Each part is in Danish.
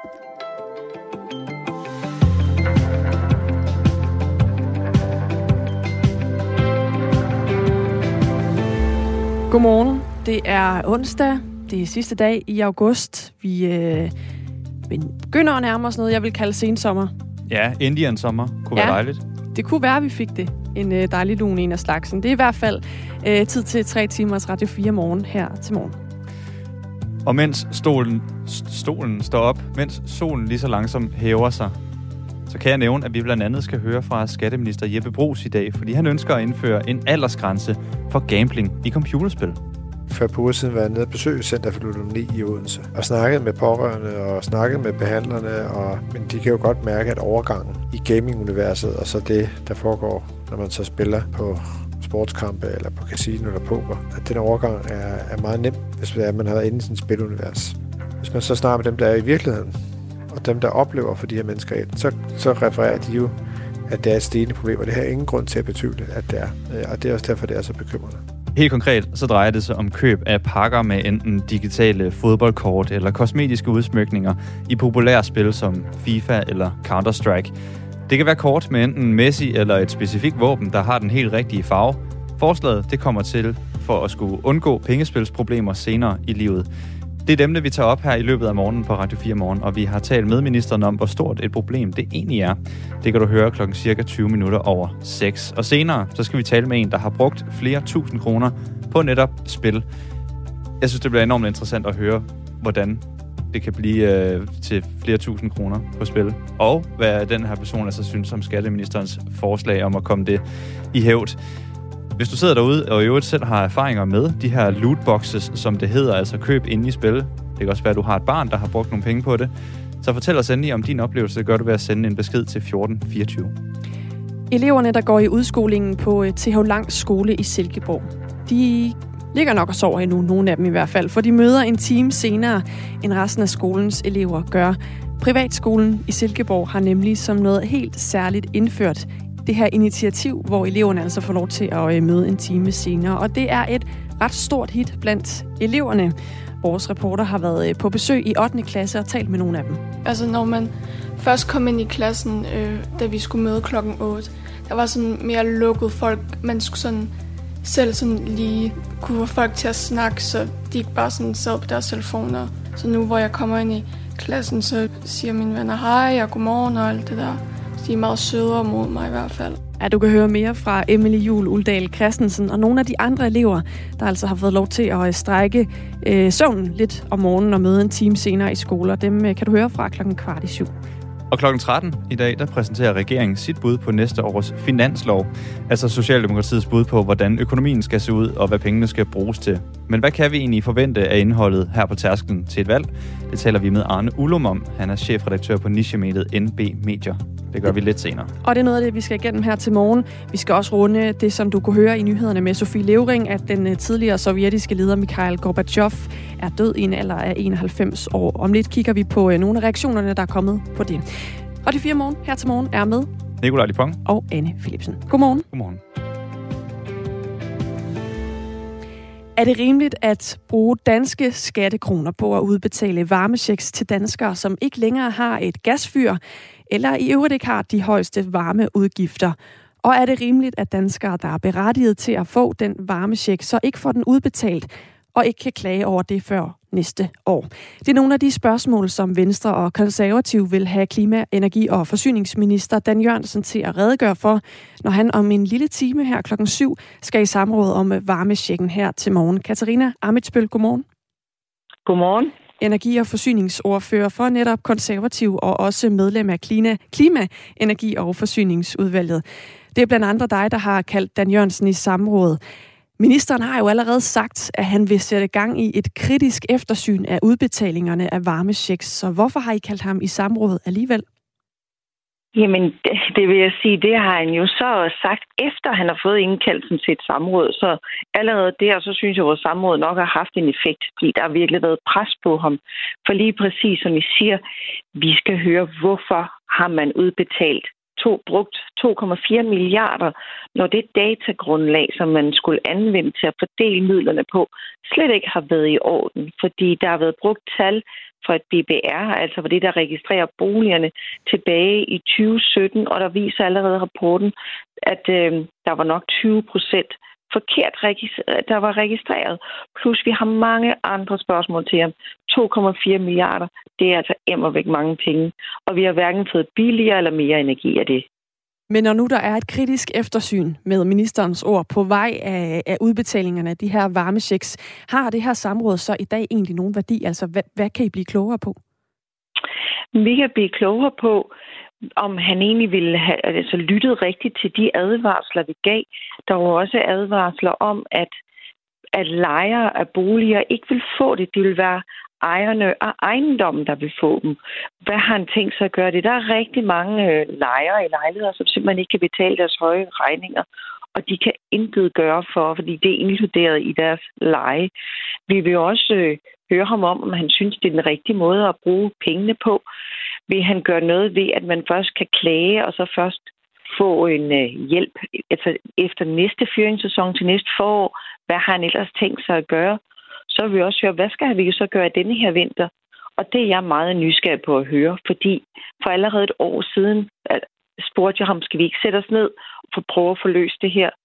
Godmorgen. Det er onsdag. Det er sidste dag i august. Vi begynder at nærme os noget, jeg vil kalde sensommer. Ja, Indian sommer kunne være dejligt. Det kunne være, at vi fik det. En dejlig lun, en af slagsen. Det er i hvert fald tid til 3 timers Radio 4 morgen her til morgen. Og mens stolen står op, mens solen lige så langsomt hæver sig, så kan jeg nævne, at vi blandt andet skal høre fra skatteminister Jeppe Bruus i dag, fordi han ønsker at indføre en aldersgrænse for gambling i computerspil. For på uger siden var jeg nede og besøge Center for Ludomani i Odense og snakket med pårørende og snakket med behandlerne, men de kan jo godt mærke, at overgangen i gaming-universet og så det, der foregår, når man så spiller på sportskampe eller på casino eller poker, at den overgang er meget nem, hvis man har været inde i sådan et spilunivers. Hvis man så snakker med dem, der er i virkeligheden, og dem, der oplever for de her mennesker, så refererer de jo, at det er et stigende problem, og det har ingen grund til at betvivle, at det er. Og det er også derfor, det er så bekymrende. Helt konkret så drejer det sig om køb af pakker med enten digitale fodboldkort eller kosmetiske udsmykninger i populære spil som FIFA eller Counter-Strike. Det kan være kort med enten Messi eller et specifikt våben, der har den helt rigtige farve. Forslaget det kommer til for at skulle undgå pengespilsproblemer senere i livet. Det er dem, vi tager op her i løbet af morgenen på Radio 4 Morgen, og vi har talt med ministeren om, hvor stort et problem det egentlig er. Det kan du høre klokken cirka 20 minutter over 6. Og senere, så skal vi tale med en, der har brugt flere tusind kroner på netop spil. Jeg synes, det bliver enormt interessant at høre, hvordan det kan blive til flere tusind kroner på spil. Og hvad den her person altså synes om skatteministerens forslag om at komme det i hævd. Hvis du sidder derude og i øvrigt selv har erfaringer med de her lootboxes, som det hedder, altså køb inde i spil. Det kan også være, at du har et barn, der har brugt nogle penge på det. Så fortæl os endelig om din oplevelse. Det gør du ved at sende en besked til 1424. Eleverne, der går i udskolingen på TH Langs skole i Silkeborg, de ligger nok og sover endnu, nogle af dem i hvert fald, for de møder en time senere, end resten af skolens elever gør. Privatskolen i Silkeborg har nemlig som noget helt særligt indført det her initiativ, hvor eleverne altså får lov til at møde en time senere. Og det er et ret stort hit blandt eleverne. Vores reporter har været på besøg i 8. klasse og talt med nogle af dem. Altså når man først kom ind i klassen, da vi skulle møde klokken 8, der var sådan mere lukket folk. Man skulle sådan selv sådan lige kunne få folk til at snakke, så de ikke bare sådan sad på deres telefoner. Så nu hvor jeg kommer ind i klassen, så siger mine venner hej og godmorgen og alt det der. De er meget sødere mod mig i hvert fald. Ja, du kan høre mere fra Emilie Juhl Uldal Christensen og nogle af de andre elever, der altså har fået lov til at strække søvnen lidt om morgenen og møde en time senere i skoler. Dem kan du høre fra 6:15. Og klokken 13 i dag, der præsenterer regeringen sit bud på næste års finanslov. Altså Socialdemokratiets bud på, hvordan økonomien skal se ud og hvad pengene skal bruges til. Men hvad kan vi egentlig forvente af indholdet her på tærsklen til et valg? Det taler vi med Arne Ullum om. Han er chefredaktør på nichemediet NB Medier. Det gør vi lidt senere. Og det er noget af det, vi skal igennem her til morgen. Vi skal også runde det, som du kunne høre i nyhederne med Sofie Levering, at den tidligere sovjetiske leder Mikhail Gorbachev er død i en alder af 91 år. Om lidt kigger vi på nogle af reaktionerne, der er kommet på det. Og de 4 morgen her til morgen er med Nikolaj Dupont og Anne Philipsen. Godmorgen. Godmorgen. Er det rimeligt at bruge danske skattekroner på at udbetale varmechecks til danskere, som ikke længere har et gasfyr, eller i øvrigt ikke har de højeste varmeudgifter? Og er det rimeligt, at danskere, der er berettiget til at få den varmecheck, så ikke får den udbetalt, og ikke kan klage over det før næste år? Det er nogle af de spørgsmål, som Venstre og Konservative vil have klima-, energi- og forsyningsminister Dan Jørgensen til at redegøre for, når han om en lille time her 7:00 skal i samråd om varmechecken her til morgen. Katarina Amitsbøl, godmorgen. Godmorgen. Energi- og forsyningsordfører for netop Konservativ og også medlem af klima-, energi- og forsyningsudvalget. Det er blandt andre dig, der har kaldt Dan Jørgensen i samråd. Ministeren har jo allerede sagt, at han vil sætte gang i et kritisk eftersyn af udbetalingerne af varmechecks. Så hvorfor har I kaldt ham i samråd alligevel? Jamen, det vil jeg sige, det har han jo så sagt, efter han har fået indkaldelsen til et samråd. Så allerede der, så synes jeg, at vores samråd nok har haft en effekt, fordi der har virkelig været pres på ham. For lige præcis som I siger, vi skal høre, hvorfor har man udbetalt brugt 2,4 milliarder, når det datagrundlag, som man skulle anvende til at fordele midlerne på, slet ikke har været i orden, fordi der har været brugt tal for et BBR, altså for det, der registrerer boligerne tilbage i 2017, og der viser allerede rapporten, at der var nok 20% forkert der var registreret. Plus vi har mange andre spørgsmål til ham. 2,4 milliarder, det er altså immervæk mange penge. Og vi har hverken fået billigere eller mere energi af det. Men når nu der er et kritisk eftersyn med ministerens ord på vej af udbetalingerne af de her varmechecks, har det her samråd så i dag egentlig nogen værdi? Altså, hvad kan I blive klogere på? Vi kan blive klogere på, om han egentlig ville have lyttet rigtigt til de advarsler, vi gav. Der var også advarsler om, at lejere af boliger ikke vil få det. Det vil være ejerne af ejendommen, der vil få dem. Hvad har han tænkt sig at gøre det? Der er rigtig mange lejere i lejligheder, som simpelthen ikke kan betale deres høje regninger, og de kan intet gøre fordi det er inkluderet i deres leje. Vi vil også høre ham om han synes, det er den rigtige måde at bruge pengene på. Vil han gøre noget ved, at man først kan klage, og så først få en hjælp efter næste fyringssæson til næste forår? Hvad har han ellers tænkt sig at gøre? Så vil vi også høre, hvad skal vi så gøre denne her vinter? Og det er jeg meget nysgerrig på at høre, fordi for allerede et år siden spurgte jeg ham, skal vi ikke sætte os ned og prøve at få løst det her?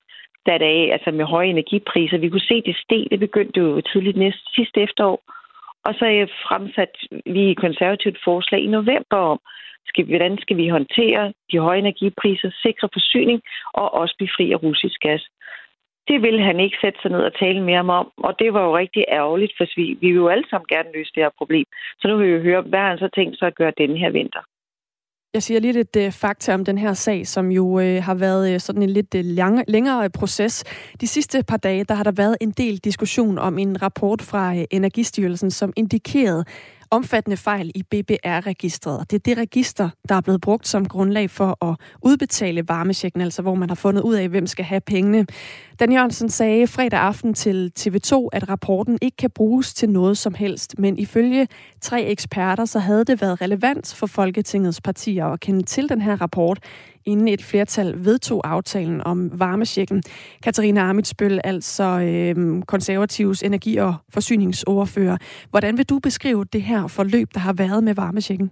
Med høje energipriser. Vi kunne se, det steg. Det begyndte jo tidligt sidste efterår. Og så fremsat vi konservativt forslag i november om, hvordan skal vi håndtere de høje energipriser, sikre forsyning og også befri af russisk gas. Det ville han ikke sætte sig ned og tale mere om, og det var jo rigtig ærgerligt, for vi vil jo alle sammen gerne løse det her problem. Så nu vil vi jo høre, hvad han så tænkt sig at gøre denne her vinter. Jeg siger lige et fakta om den her sag, som jo har været sådan en lidt længere proces. De sidste par dage, der har der været en del diskussion om en rapport fra Energistyrelsen, som indikerede omfattende fejl i BBR-registret. Det er det register, der er blevet brugt som grundlag for at udbetale varmechecken, altså hvor man har fundet ud af, hvem skal have pengene. Dan Jørgensen sagde fredag aften til TV2, at rapporten ikke kan bruges til noget som helst, men ifølge 3 eksperter, så havde det været relevant for Folketingets partier at kende til den her rapport, inden et flertal vedtog aftalen om varmechecken. Katarina Amitsbøll, altså konservativs energi- og forsyningsordfører. Hvordan vil du beskrive det her forløb, der har været med varmechecken?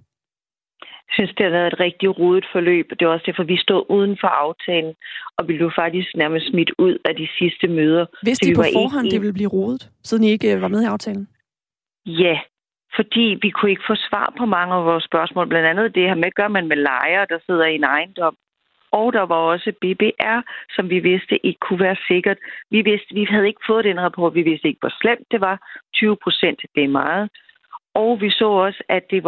Jeg synes, det har været et rigtig rodet forløb. Det er også derfor, vi stod uden for aftalen, og vi blev faktisk nærmest smidt ud af de sidste møder. Vidste I på forhånd, det ville blive rodet, siden I ikke var med i aftalen? Ja, fordi vi kunne ikke få svar på mange af vores spørgsmål. Blandt andet det her med, gør man med lejere, der sidder i en ejendom. Og der var også BBR, som vi vidste ikke kunne være sikkert. Vi havde ikke fået den rapport. Vi vidste ikke, hvor slemt det var. 20%, det er meget. Og vi så også, at der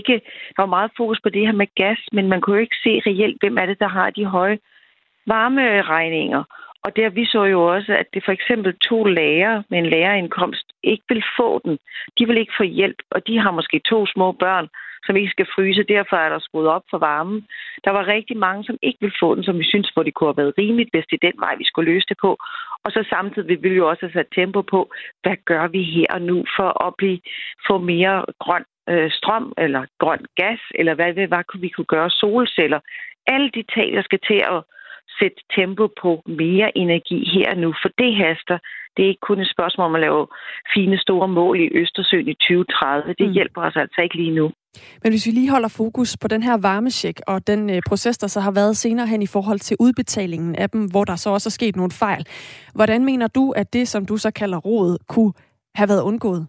var meget fokus på det her med gas, men man kunne jo ikke se reelt, hvem er det, der har de høje varmeregninger. Og der vi så jo også, at det for eksempel 2 lærere med en lærerindkomst ikke vil få den. De vil ikke få hjælp, og de har måske 2 små børn, som ikke skal fryse. Derfor er der skruet op for varmen. Der var rigtig mange, som ikke vil få den, som vi synes, hvor det kunne have været rimeligt, hvis det er den vej, vi skulle løse det på. Og så samtidig vil vi jo også have sat tempo på, hvad gør vi her og nu for at få mere grøn strøm eller grøn gas, eller hvad vi kunne gøre, solceller. Alle de tal, der skal til at sætte tempo på mere energi her og nu, for det haster. Det er ikke kun et spørgsmål om at lave fine store mål i Østersøen i 2030. Det hjælper os altså ikke lige nu. Men hvis vi lige holder fokus på den her varmecheck og den proces, der så har været senere hen i forhold til udbetalingen af dem, hvor der så også er sket nogle fejl. Hvordan mener du, at det, som du så kalder rod, kunne have været undgået?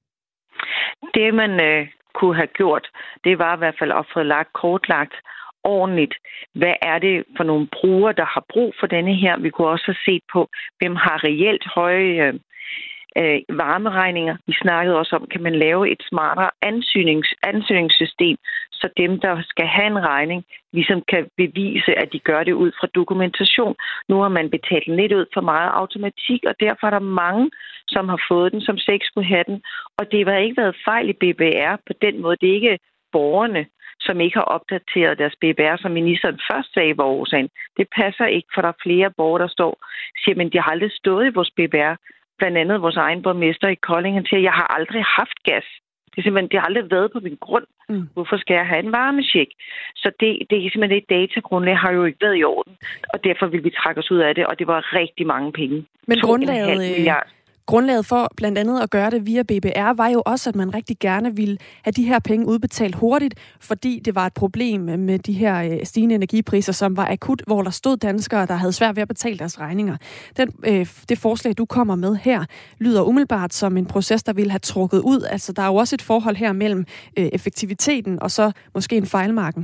Det, man kunne have gjort, det var i hvert fald at få kortlagt ordentligt. Hvad er det for nogle brugere, der har brug for denne her? Vi kunne også have set på, hvem har reelt høje varmeregninger. Vi snakkede også om, kan man lave et smartere ansøgningssystem, så dem, der skal have en regning, ligesom kan bevise, at de gør det ud fra dokumentation. Nu har man betalt lidt ud for meget automatik, og derfor er der mange, som har fået den, som ikke skulle have den. Og det har ikke været fejl i BBR på den måde. Det er ikke borgerne, som ikke har opdateret deres BBR, som ministeren først sagde var årsagen. Det passer ikke, for der er flere borgere, der siger, men de har aldrig stået i vores BBR. Blandt andet vores egen borgmester i Kolding, han siger, jeg har aldrig haft gas. Det er simpelthen, det har aldrig været på min grund. Hvorfor skal jeg have en varmecheck? Så det er simpelthen det datagrundlag har jo ikke været i orden, og derfor vil vi trække os ud af det, og det var rigtig mange penge. Men grundlaget for blandt andet at gøre det via BBR var jo også, at man rigtig gerne ville have de her penge udbetalt hurtigt, fordi det var et problem med de her stigende energipriser, som var akut, hvor der stod danskere, der havde svært ved at betale deres regninger. Det forslag, du kommer med her, lyder umiddelbart som en proces, der ville have trukket ud. Altså, der er jo også et forhold her mellem effektiviteten og så måske en fejlmarken.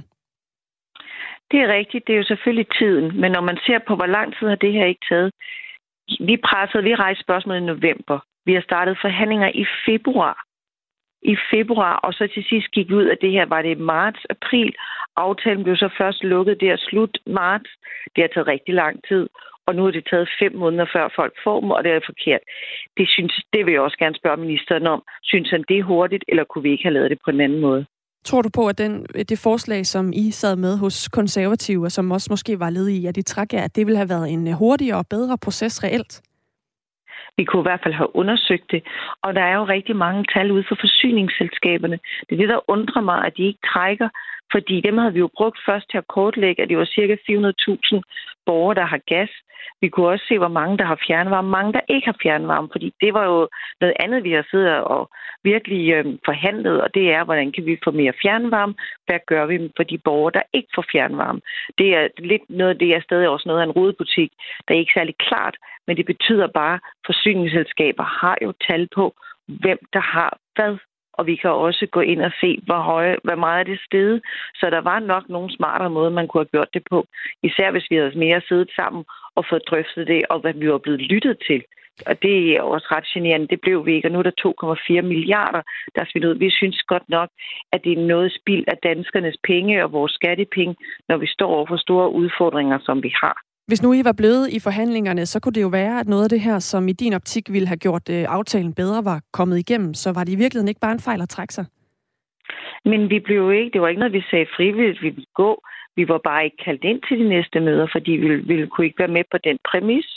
Det er rigtigt. Det er jo selvfølgelig tiden. Men når man ser på, hvor lang tid har det her ikke taget. Vi rejste spørgsmålet i november. Vi har startet forhandlinger i februar. Og så til sidst gik vi ud af det her, var det marts, april. Aftalen blev så først lukket der slut marts. Det har taget rigtig lang tid. Og nu er det taget 5 måneder, før folk får dem, og det er forkert. Det vil jeg også gerne spørge ministeren om. Synes han, det er hurtigt, eller kunne vi ikke have lavet det på en anden måde? Tror du på, at det forslag, som I sad med hos Konservative, og som også måske var led i, at I træk jer, at det ville have været en hurtigere og bedre proces reelt? Vi kunne i hvert fald have undersøgt det. Og der er jo rigtig mange tal ude for forsyningsselskaberne. Det er det, der undrer mig, at de ikke trækker. Fordi dem havde vi jo brugt først til at kortlægge, at det var cirka 400.000 borgere, der har gas. Vi kunne også se, hvor mange, der har fjernvarme, mange, der ikke har fjernvarme. Fordi det var jo noget andet, vi har siddet og virkelig forhandlet, og det er, hvordan kan vi få mere fjernvarme? Hvad gør vi for de borgere, der ikke får fjernvarme? Det er lidt noget af det, er stadig også noget af en rodebutik, der er ikke særlig klart, men det betyder bare, at forsyningsselskaber har jo tal på, hvem der har hvad. Og vi kan også gå ind og se, hvor meget er det steget. Så der var nok nogle smartere måder, man kunne have gjort det på. Især hvis vi havde mere siddet sammen og fået drøftet det, og hvad vi var blevet lyttet til. Og det er også ret generende. Det blev vi ikke, og nu er der 2,4 milliarder, der er smidt ud. Vi synes godt nok, at det er noget spild af danskernes penge og vores skattepenge, når vi står over for store udfordringer, som vi har. Hvis nu I var blevet i forhandlingerne, så kunne det jo være, at noget af det her, som i din optik ville have gjort aftalen bedre, var kommet igennem. Så var det i virkeligheden ikke bare en fejl at trække sig? Men vi blev ikke. Det var ikke noget, vi sagde frivilligt, vi ville gå. Vi var bare ikke kaldt ind til de næste møder, fordi vi kunne ikke være med på den præmis.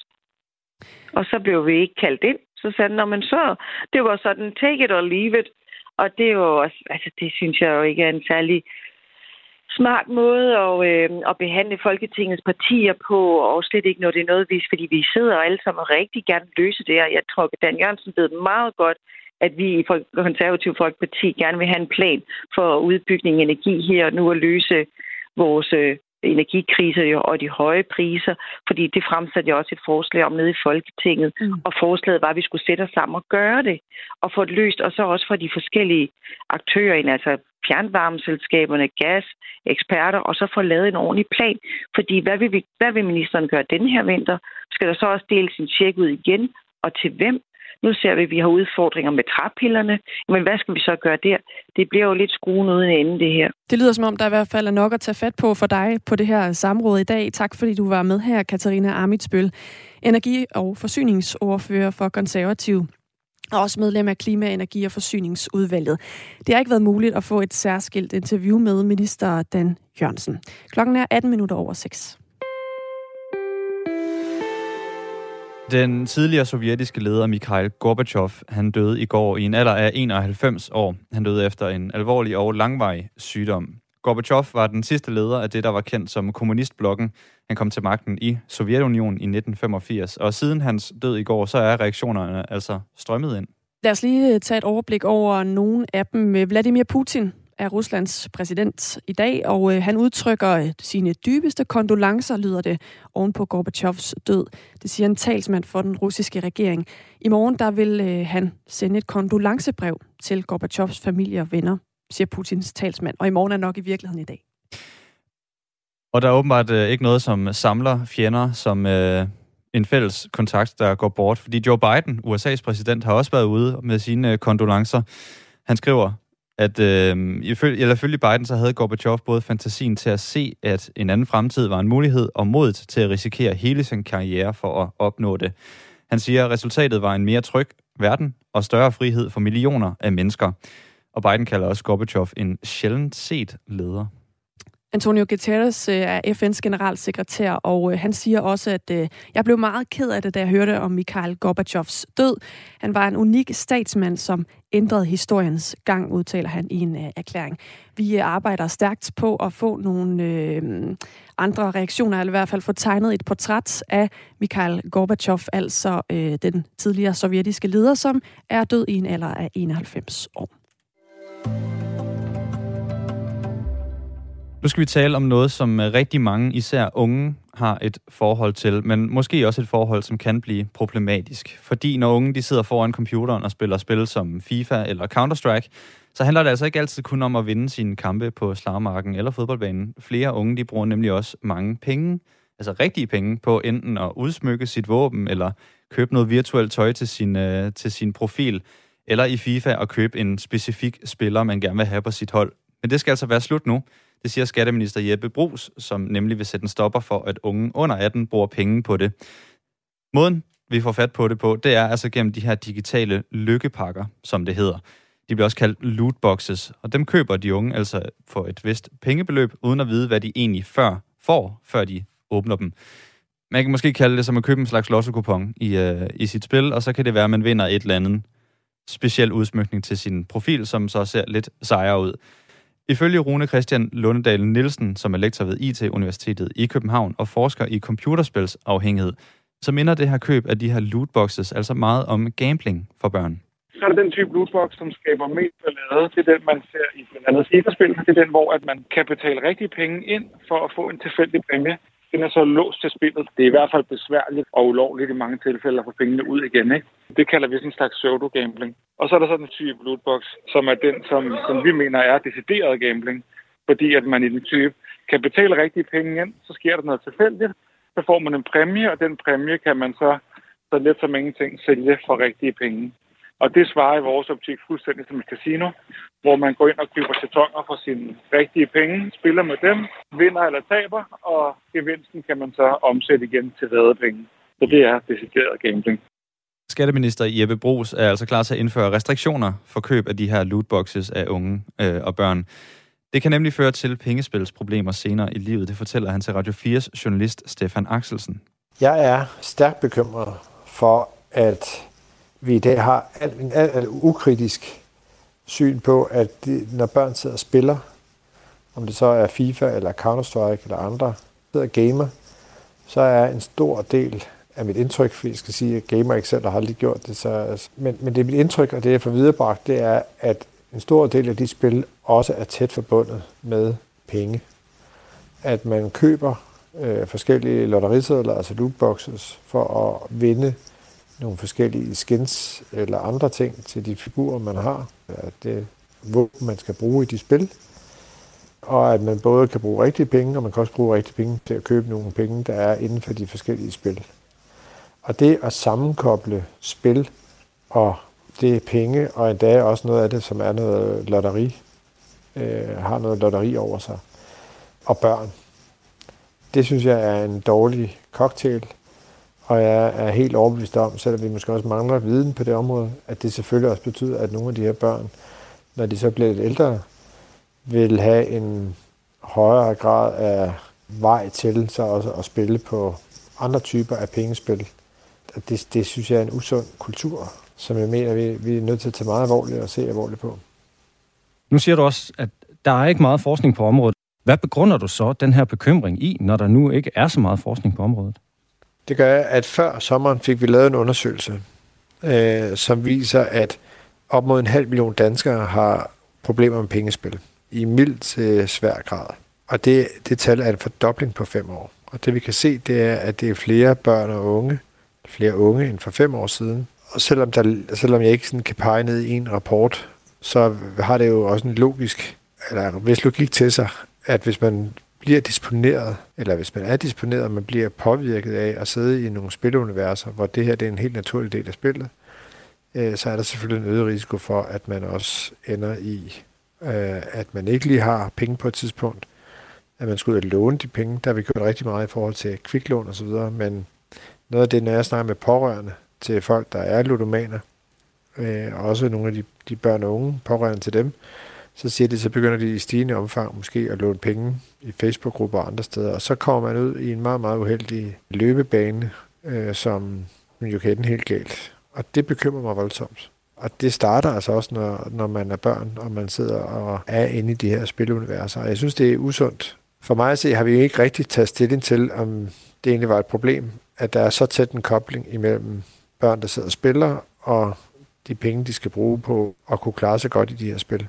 Og så blev vi ikke kaldt ind. Så sagde den, så det var sådan, take it or leave it. Og det er jo også, altså det synes jeg jo ikke er en særlig smart måde at behandle Folketingets partier på, og slet ikke når det er noget, fordi vi sidder alle sammen og rigtig gerne løse det her. Jeg tror, at Dan Jørgensen ved meget godt, at vi i Konservative Folkeparti gerne vil have en plan for udbygning af energi her og nu at løse vores energikriser og de høje priser, fordi det fremsatte jeg også et forslag om nede i Folketinget, og forslaget var, at vi skulle sætte os sammen og gøre det, og få det løst, og så også for de forskellige aktører, altså fjernvarmeselskaberne, gas, eksperter, og så få lavet en ordentlig plan, fordi hvad vil ministeren gøre den her vinter? Skal der så også deles en check ud igen, og til hvem? Nu ser vi, at vi har udfordringer med træpillerne. Men hvad skal vi så gøre der? Det bliver jo lidt skruen uden ende, det her. Det lyder som om, der i hvert fald er nok at tage fat på for dig på det her samråd i dag. Tak fordi du var med her, Katarina Amitsbøl, energi- og forsyningsordfører for Konservative, og også medlem af Klima-, Energi- og Forsyningsudvalget. Det har ikke været muligt at få et særskilt interview med minister Dan Jørgensen. Klokken er 18:18. Den tidligere sovjetiske leder Mikhail Gorbachev, han døde i går i en alder af 91 år. Han døde efter en alvorlig og langvarig sygdom. Gorbachev var den sidste leder af det, der var kendt som kommunistblokken. Han kom til magten i Sovjetunionen i 1985, og siden hans død i går, så er reaktionerne altså strømmet ind. Lad os lige tage et overblik over nogle af dem. Vladimir Putin er Ruslands præsident i dag, og han udtrykker sine dybeste kondolencer, lyder det, oven på Gorbachevs død. Det siger en talsmand for den russiske regering. I morgen der vil han sende et kondolencebrev til Gorbachevs familie og venner, siger Putins talsmand, og i morgen er nok i virkeligheden i dag. Og der er åbenbart ikke noget, som samler fjender, som en fælles kontakt, der går bort. Fordi Joe Biden, USA's præsident, har også været ude med sine kondolencer. Han skriver, at ifølge Biden, så havde Gorbachev både fantasien til at se, at en anden fremtid var en mulighed, og modet til at risikere hele sin karriere for at opnå det. Han siger, at resultatet var en mere tryg verden og større frihed for millioner af mennesker. Og Biden kalder også Gorbachev en sjældent set leder. Antonio Guterres er FN's generalsekretær, og han siger også, at jeg blev meget ked af det, da jeg hørte om Mikhail Gorbachevs død. Han var en unik statsmand, som ændrede historiens gang, udtaler han i en erklæring. Vi arbejder stærkt på at få nogle andre reaktioner, eller i hvert fald få tegnet et portræt af Mikhail Gorbachev, altså den tidligere sovjetiske leder, som er død i en alder af 91 år. Nu skal vi tale om noget, som rigtig mange, især unge, har et forhold til, men måske også et forhold, som kan blive problematisk. Fordi når unge de sidder foran computeren og spiller spil som FIFA eller Counter-Strike, så handler det altså ikke altid kun om at vinde sine kampe på slagmarken eller fodboldbanen. Flere unge de bruger nemlig også mange penge, altså rigtige penge, på enten at udsmykke sit våben eller købe noget virtuelt tøj til sin profil, eller i FIFA at købe en specifik spiller, man gerne vil have på sit hold. Men det skal altså være slut nu. Det siger skatteminister Jeppe Bruus, som nemlig vil sætte en stopper for, at unge under 18 bruger penge på det. Måden, vi får fat på det på, det er altså gennem de her digitale lykkepakker, som det hedder. De bliver også kaldt lootboxes, og dem køber de unge altså for et vist pengebeløb, uden at vide, hvad de egentlig før de åbner dem. Man kan måske kalde det som at købe en slags lotto-kupon i sit spil, og så kan det være, at man vinder et eller andet speciel udsmykning til sin profil, som så ser lidt sejere ud. Ifølge Rune Christian Lundedal Nielsen, som er lektor ved IT-universitetet i København og forsker i computerspilsafhængighed, så minder det her køb af de her lootboxes altså meget om gambling for børn. Så er det den type lootbox, som skaber mest ballade. Det er den, man ser i blandt andet FIFA-spil. Det er den, hvor at man kan betale rigtige penge ind for at få en tilfældig præmie. Den er så låst til spillet. Det er i hvert fald besværligt og ulovligt i mange tilfælde at få pengene ud igen, ikke? Det kalder vi sådan en slags pseudo-gambling. Og så er der sådan en type lootbox, som er den, som vi mener er decideret gambling. Fordi at man i den type kan betale rigtige penge ind, så sker der noget tilfældigt. Så får man en præmie, og den præmie kan man så let som ingenting sælge for rigtige penge. Og det svarer i vores optik fuldstændig som et casino, hvor man går ind og køber sæsoner for sine rigtige penge, spiller med dem, vinder eller taber, og gevinsten kan man så omsætte igen til penge. Så det er decideret gambling. Skatteminister Jeppe Bruus er altså klar til at indføre restriktioner for køb af de her lootboxes af unge og børn. Det kan nemlig føre til pengespilsproblemer senere i livet, det fortæller han til Radio 4's journalist Stefan Axelsen. Jeg er stærkt bekymret for, at vi i dag har alt ukritisk syn på, at når børn sidder og spiller, om det så er FIFA eller Counter-Strike eller andre, sidder og gamer, så er en stor del af mit indtryk, fordi jeg skal sige, at gamer ikke selv har aldrig gjort det. Men det er mit indtryk, og det jeg får viderebragt, det er, at en stor del af de spil også er tæt forbundet med penge. At man køber forskellige lotterisedler, altså lootboxes, for at vinde nogle forskellige skins eller andre ting til de figurer, man har. Det våben, man skal bruge i de spil. Og at man både kan bruge rigtige penge, og man kan også bruge rigtige penge til at købe nogle penge, der er inden for de forskellige spil. Og det at sammenkoble spil og det er penge, og endda også noget af det, som er noget lotteri, har noget lotteri over sig, og børn. Det synes jeg er en dårlig cocktail, og jeg er helt overbevist om, selvom vi måske også mangler viden på det område, at det selvfølgelig også betyder, at nogle af de her børn, når de så bliver lidt ældre, vil have en højere grad af vej til så også at spille på andre typer af pengespil. Det synes jeg er en usund kultur, som jeg mener, vi er nødt til at tage meget alvorligt og se alvorligt på. Nu siger du også, at der er ikke meget forskning på området. Hvad begrunder du så den her bekymring i, når der nu ikke er så meget forskning på området? Det gør, at før sommeren fik vi lavet en undersøgelse, som viser, at op mod 500.000 danskere har problemer med pengespil i mild til svær grad. Og det tal er en fordobling på 5 år. Og det vi kan se, det er, at det er flere børn og unge, flere unge end for 5 år siden. Og selvom jeg ikke sådan kan pege ned i en rapport, så har det jo også en vis logik til sig, at hvis man bliver disponeret, eller hvis man er disponeret, og man bliver påvirket af at sidde i nogle spiluniverser, hvor det her det er en helt naturlig del af spillet, så er der selvfølgelig en øget risiko for, at man også ender i, at man ikke lige har penge på et tidspunkt, at man skal ud og låne de penge. Der har vi gjort rigtig meget i forhold til kviklån og så videre, men noget af det, når jeg snakker med pårørende til folk, der er ludomaner, og også nogle af de børn og unge pårørende til dem, Så siger de, så begynder de i stigende omfang måske at låne penge i Facebook-grupper og andre steder, og så kommer man ud i en meget, meget uheldig løbebane, som jo kan ende helt galt. Og det bekymrer mig voldsomt. Og det starter altså også, når man er børn, og man sidder og er inde i de her spiluniverser. Og jeg synes, det er usundt. For mig at se, har vi ikke rigtig taget stilling til, om det egentlig var et problem, at der er så tæt en kobling imellem børn, der sidder og spiller, og de penge, de skal bruge på at kunne klare sig godt i de her spil.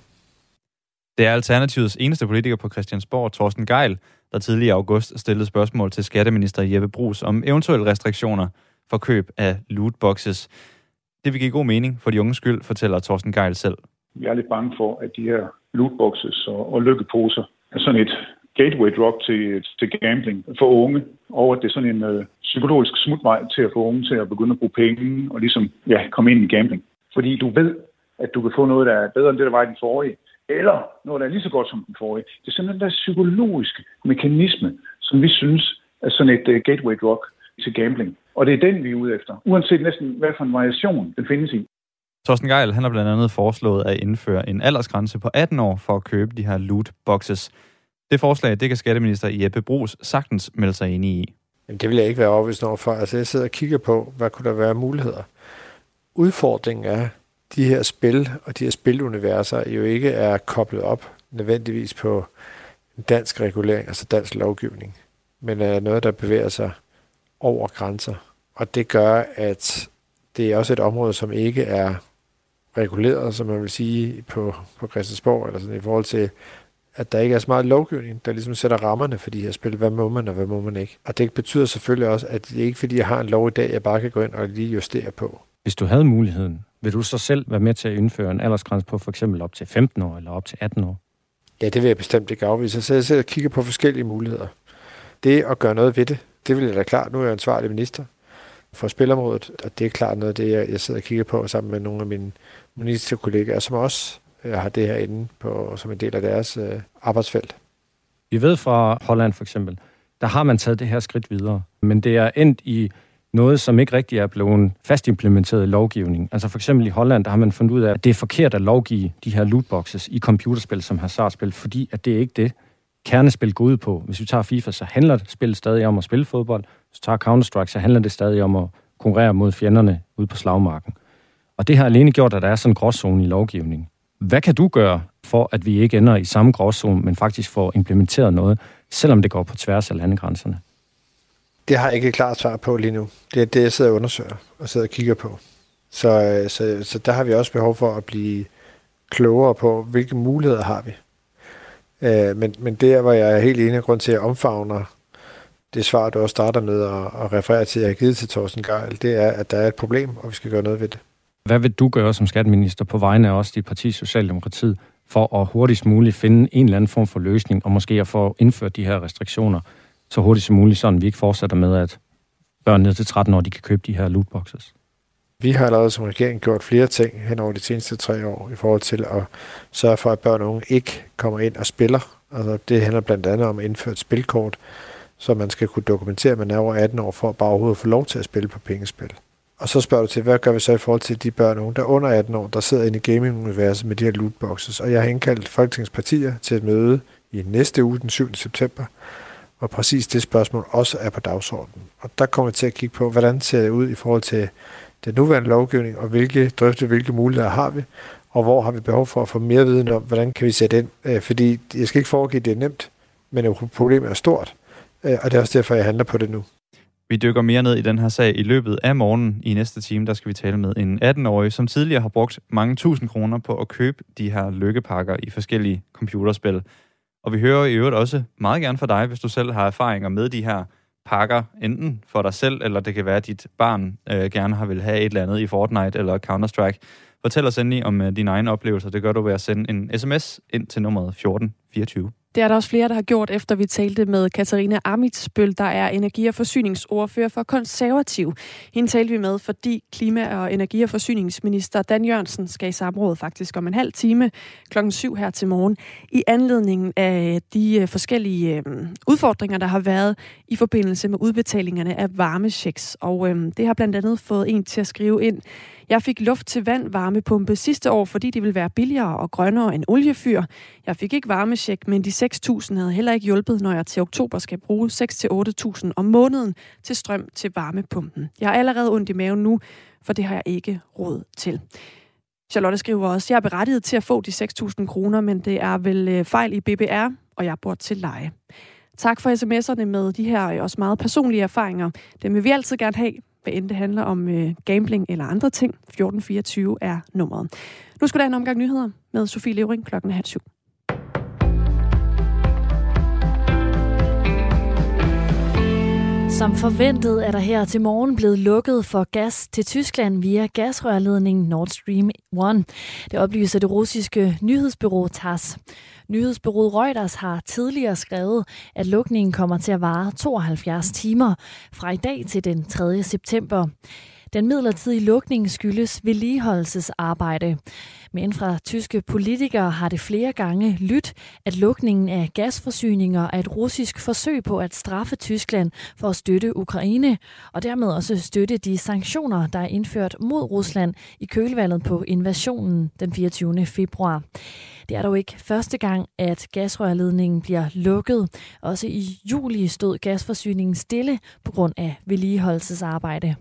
Det er Alternativets eneste politiker på Christiansborg, Torsten Gejl, der tidligere i august stillede spørgsmål til skatteminister Jeppe Bruus om eventuelle restriktioner for køb af lootboxes. Det vil give god mening for de unges skyld, fortæller Torsten Gejl selv. Jeg er lidt bange for, at de her lootboxes og lykkeposer er sådan et gateway drug til gambling for unge, og at det er sådan en psykologisk smutvej til at få unge til at begynde at bruge penge og ligesom komme ind i gambling. Fordi du ved, at du kan få noget, der er bedre end det, der var i den forrige, eller noget, der er lige så godt som den forrige. Det er sådan en der psykologiske mekanisme, som vi synes er sådan et gateway drug til gambling. Og det er den, vi er ude efter, uanset næsten hvad for en variation den findes i. Torsten Gejl, han har blandt andet foreslået at indføre en aldersgrænse på 18 år for at købe de her lootboxes. Det forslag, det kan skatteminister Jeppe Bruus sagtens melde sig ind i. Jamen, det vil jeg ikke være overbevist over for. Altså, jeg sidder og kigger på, hvad kunne der være muligheder. Udfordringen er, de her spil og de her spiluniverser jo ikke er koblet op nødvendigvis på en dansk regulering, altså dansk lovgivning, men er noget, der bevæger sig over grænser. Og det gør, at det er også et område, som ikke er reguleret, som man vil sige, på Christiansborg, eller sådan i forhold til, at der ikke er så meget lovgivning, der ligesom sætter rammerne for de her spil. Hvad må man, og hvad må man ikke? Og det betyder selvfølgelig også, at det ikke fordi, jeg har en lov i dag, jeg bare kan gå ind og lige justere på. Hvis du havde muligheden, vil du så selv være med til at indføre en aldersgrænse på for eksempel op til 15 år eller op til 18 år? Ja, det vil jeg bestemt ikke afvise. Så jeg sidder og kigger på forskellige muligheder. Det at gøre noget ved det, det vil jeg da klart. Nu er jeg ansvarlig minister for spilområdet, og det er klart noget af det, jeg sidder og kigger på sammen med nogle af mine ministerkollegaer, som også har det her inde på, som en del af deres arbejdsfelt. Vi ved fra Holland for eksempel, der har man taget det her skridt videre, men det er endt i noget, som ikke rigtig er blevet fastimplementeret i lovgivning. Altså for eksempel i Holland, der har man fundet ud af, at det er forkert at lovgive de her lootboxes i computerspil som hasardspil, fordi at det er ikke det, kernespil går ud på. Hvis vi tager FIFA, så handler spillet stadig om at spille fodbold. Hvis vi tager Counter-Strike, så handler det stadig om at konkurrere mod fjenderne ude på slagmarken. Og det har alene gjort, at der er sådan en gråzone i lovgivningen. Hvad kan du gøre for, at vi ikke ender i samme gråzone, men faktisk får implementeret noget, selvom det går på tværs af landegrænserne? Det har jeg ikke et klart svar på lige nu. Det er det, jeg sidder og undersøger og sidder og kigger på. Så der har vi også behov for at blive klogere på, hvilke muligheder har vi. Men der, hvor jeg er helt enig af grund til, at jeg omfavner det svar, du også starter med at referere til, at jeg har givet til Torsten Gejl, det er, at der er et problem, og vi skal gøre noget ved det. Hvad vil du gøre som skatteminister på vegne af også dit parti Socialdemokratiet, for at hurtigst muligt finde en eller anden form for løsning, og måske at få indført de her restriktioner så hurtigt som muligt, så vi ikke fortsætter med, at børn ned til 13 år, de kan købe de her lootboxes? Vi har allerede som regering gjort flere ting hen over de seneste 3 år i forhold til at sørge for, at børn og unge ikke kommer ind og spiller. Altså, det handler blandt andet om at indføre et spilkort, så man skal kunne dokumentere, at man er over 18 år for at bare overhovedet få lov til at spille på pengespil. Og så spørger du til, hvad gør vi så i forhold til de børn og unge, der er under 18 år, der sidder inde i gaming-universet med de her lootboxes. Og jeg har indkaldt Folketingets partier til et møde i næste uge, den 7. september, hvor præcis det spørgsmål også er på dagsordenen. Og der kommer vi til at kigge på, hvordan ser det ud i forhold til den nuværende lovgivning, og hvilke muligheder har vi, og hvor har vi behov for at få mere viden om, hvordan kan vi sætte ind. Fordi jeg skal ikke foregive, det er nemt, men problemet er stort, og det er også derfor, jeg handler på det nu. Vi dykker mere ned i den her sag i løbet af morgenen. I næste time, der skal vi tale med en 18-årig, som tidligere har brugt mange tusind kroner på at købe de her lykkepakker i forskellige computerspil. Og vi hører i øvrigt også meget gerne fra dig, hvis du selv har erfaringer med de her pakker, enten for dig selv, eller det kan være, at dit barn gerne har vil have et eller andet i Fortnite eller Counter-Strike. Fortæl os endelig om dine egne oplevelser. Det gør du ved at sende en sms ind til nummeret 1424. Det er der også flere, der har gjort, efter vi talte med Katarina Amitsbøl, der er energi- og forsyningsordfører for Konservativ. Hende talte vi med, fordi klima- og energi- og forsyningsminister Dan Jørgensen skal i samråd faktisk om en halv time 7:00 her til morgen, i anledningen af de forskellige udfordringer, der har været i forbindelse med udbetalingerne af varmechecks. Og det har blandt andet fået en til at skrive ind: Jeg fik luft til vand varmepumpe sidste år, fordi det ville være billigere og grønnere end oliefyr. Jeg fik ikke varmecheck, men de 6.000 havde heller ikke hjulpet, når jeg til oktober skal bruge 6-8.000 om måneden til strøm til varmepumpen. Jeg har allerede ondt i maven nu, for det har jeg ikke råd til. Charlotte skriver også, jeg er berettiget til at få de 6.000 kroner, men det er vel fejl i BBR, og jeg bor til leje. Tak for sms'erne med de her også meget personlige erfaringer. Dem vil vi altid gerne have, hvad end det handler om gambling eller andre ting. 1424 er nummeret. Nu skal der en omgang nyheder med Sofie Levering 6:30. Som forventet er der her til morgen blevet lukket for gas til Tyskland via gasrørledningen Nord Stream 1. Det oplyser det russiske nyhedsbureau TASS. Nyhedsbureauet Reuters har tidligere skrevet, at lukningen kommer til at vare 72 timer fra i dag til den 3. september. Den midlertidige lukning skyldes vedligeholdelsesarbejde. Men fra tyske politikere har det flere gange lydt, at lukningen af gasforsyninger er et russisk forsøg på at straffe Tyskland for at støtte Ukraine, og dermed også støtte de sanktioner, der er indført mod Rusland i kølvandet på invasionen den 24. februar. Det er dog ikke første gang, at gasrørledningen bliver lukket. Også i juli stod gasforsyningen stille på grund af vedligeholdelsesarbejde.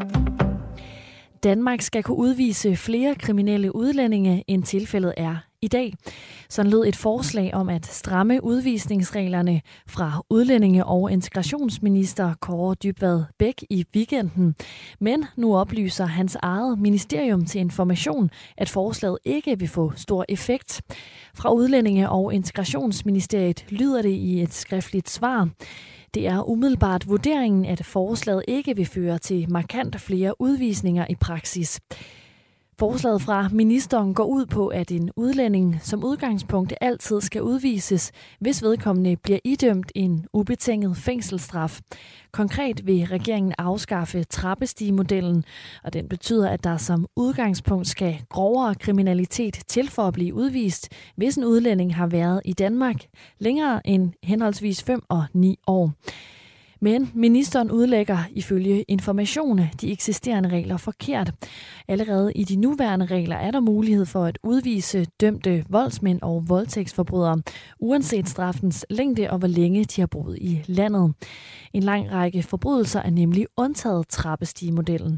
Danmark skal kunne udvise flere kriminelle udlændinge, end tilfældet er i dag. Sådan lød et forslag om at stramme udvisningsreglerne fra udlændinge- og integrationsminister Kaare Dybvad Bek i weekenden. Men nu oplyser hans eget ministerium til Information, at forslaget ikke vil få stor effekt. Fra Udlændinge- og Integrationsministeriet lyder det i et skriftligt svar. Det er umiddelbart vurderingen, at forslaget ikke vil føre til markant flere udvisninger i praksis. Forslaget fra ministeren går ud på, at en udlænding som udgangspunkt altid skal udvises, hvis vedkommende bliver idømt en ubetinget fængselsstraf. Konkret vil regeringen afskaffe trappestigemodellen, og den betyder, at der som udgangspunkt skal grovere kriminalitet til for at blive udvist, hvis en udlænding har været i Danmark længere end henholdsvis 5 og 9 år. Men ministeren udlægger ifølge Information de eksisterende regler forkert. Allerede i de nuværende regler er der mulighed for at udvise dømte voldsmænd og voldtægtsforbrydere, uanset straffens længde og hvor længe de har boet i landet. En lang række forbrydelser er nemlig undtaget trappestigemodellen.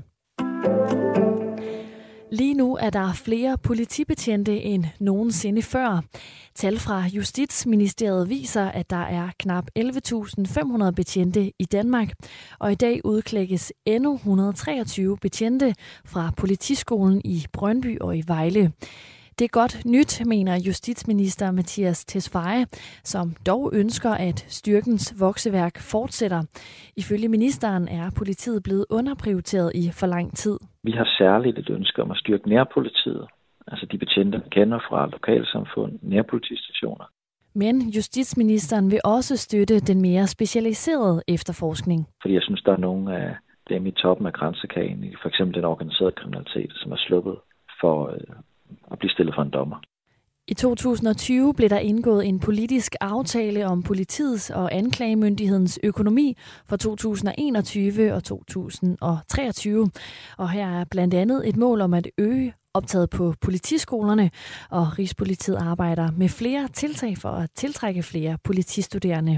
Lige nu er der flere politibetjente end nogensinde før. Tal fra Justitsministeriet viser, at der er knap 11.500 betjente i Danmark, og i dag udklækkes endnu 123 betjente fra politiskolen i Brøndby og i Vejle. Det er godt nyt, mener justitsminister Mattias Tesfaye, som dog ønsker, at styrkens vokseværk fortsætter. Ifølge ministeren er politiet blevet underprioriteret i for lang tid. Vi har særligt et ønske om at styrke nærpolitiet, altså de betjente, man kender fra lokalsamfund, nærpolitistationer. Men justitsministeren vil også støtte den mere specialiserede efterforskning. Fordi jeg synes, der er nogle af dem i toppen af kransekagen, for eksempel den organiserede kriminalitet, som er sluppet for at blive stillet for en dommer. I 2020 blev der indgået en politisk aftale om politiets og anklagemyndighedens økonomi for 2021 og 2023. Og her er blandt andet et mål om at øge optaget på politiskolerne, og Rigspolitiet arbejder med flere tiltag for at tiltrække flere politistuderende.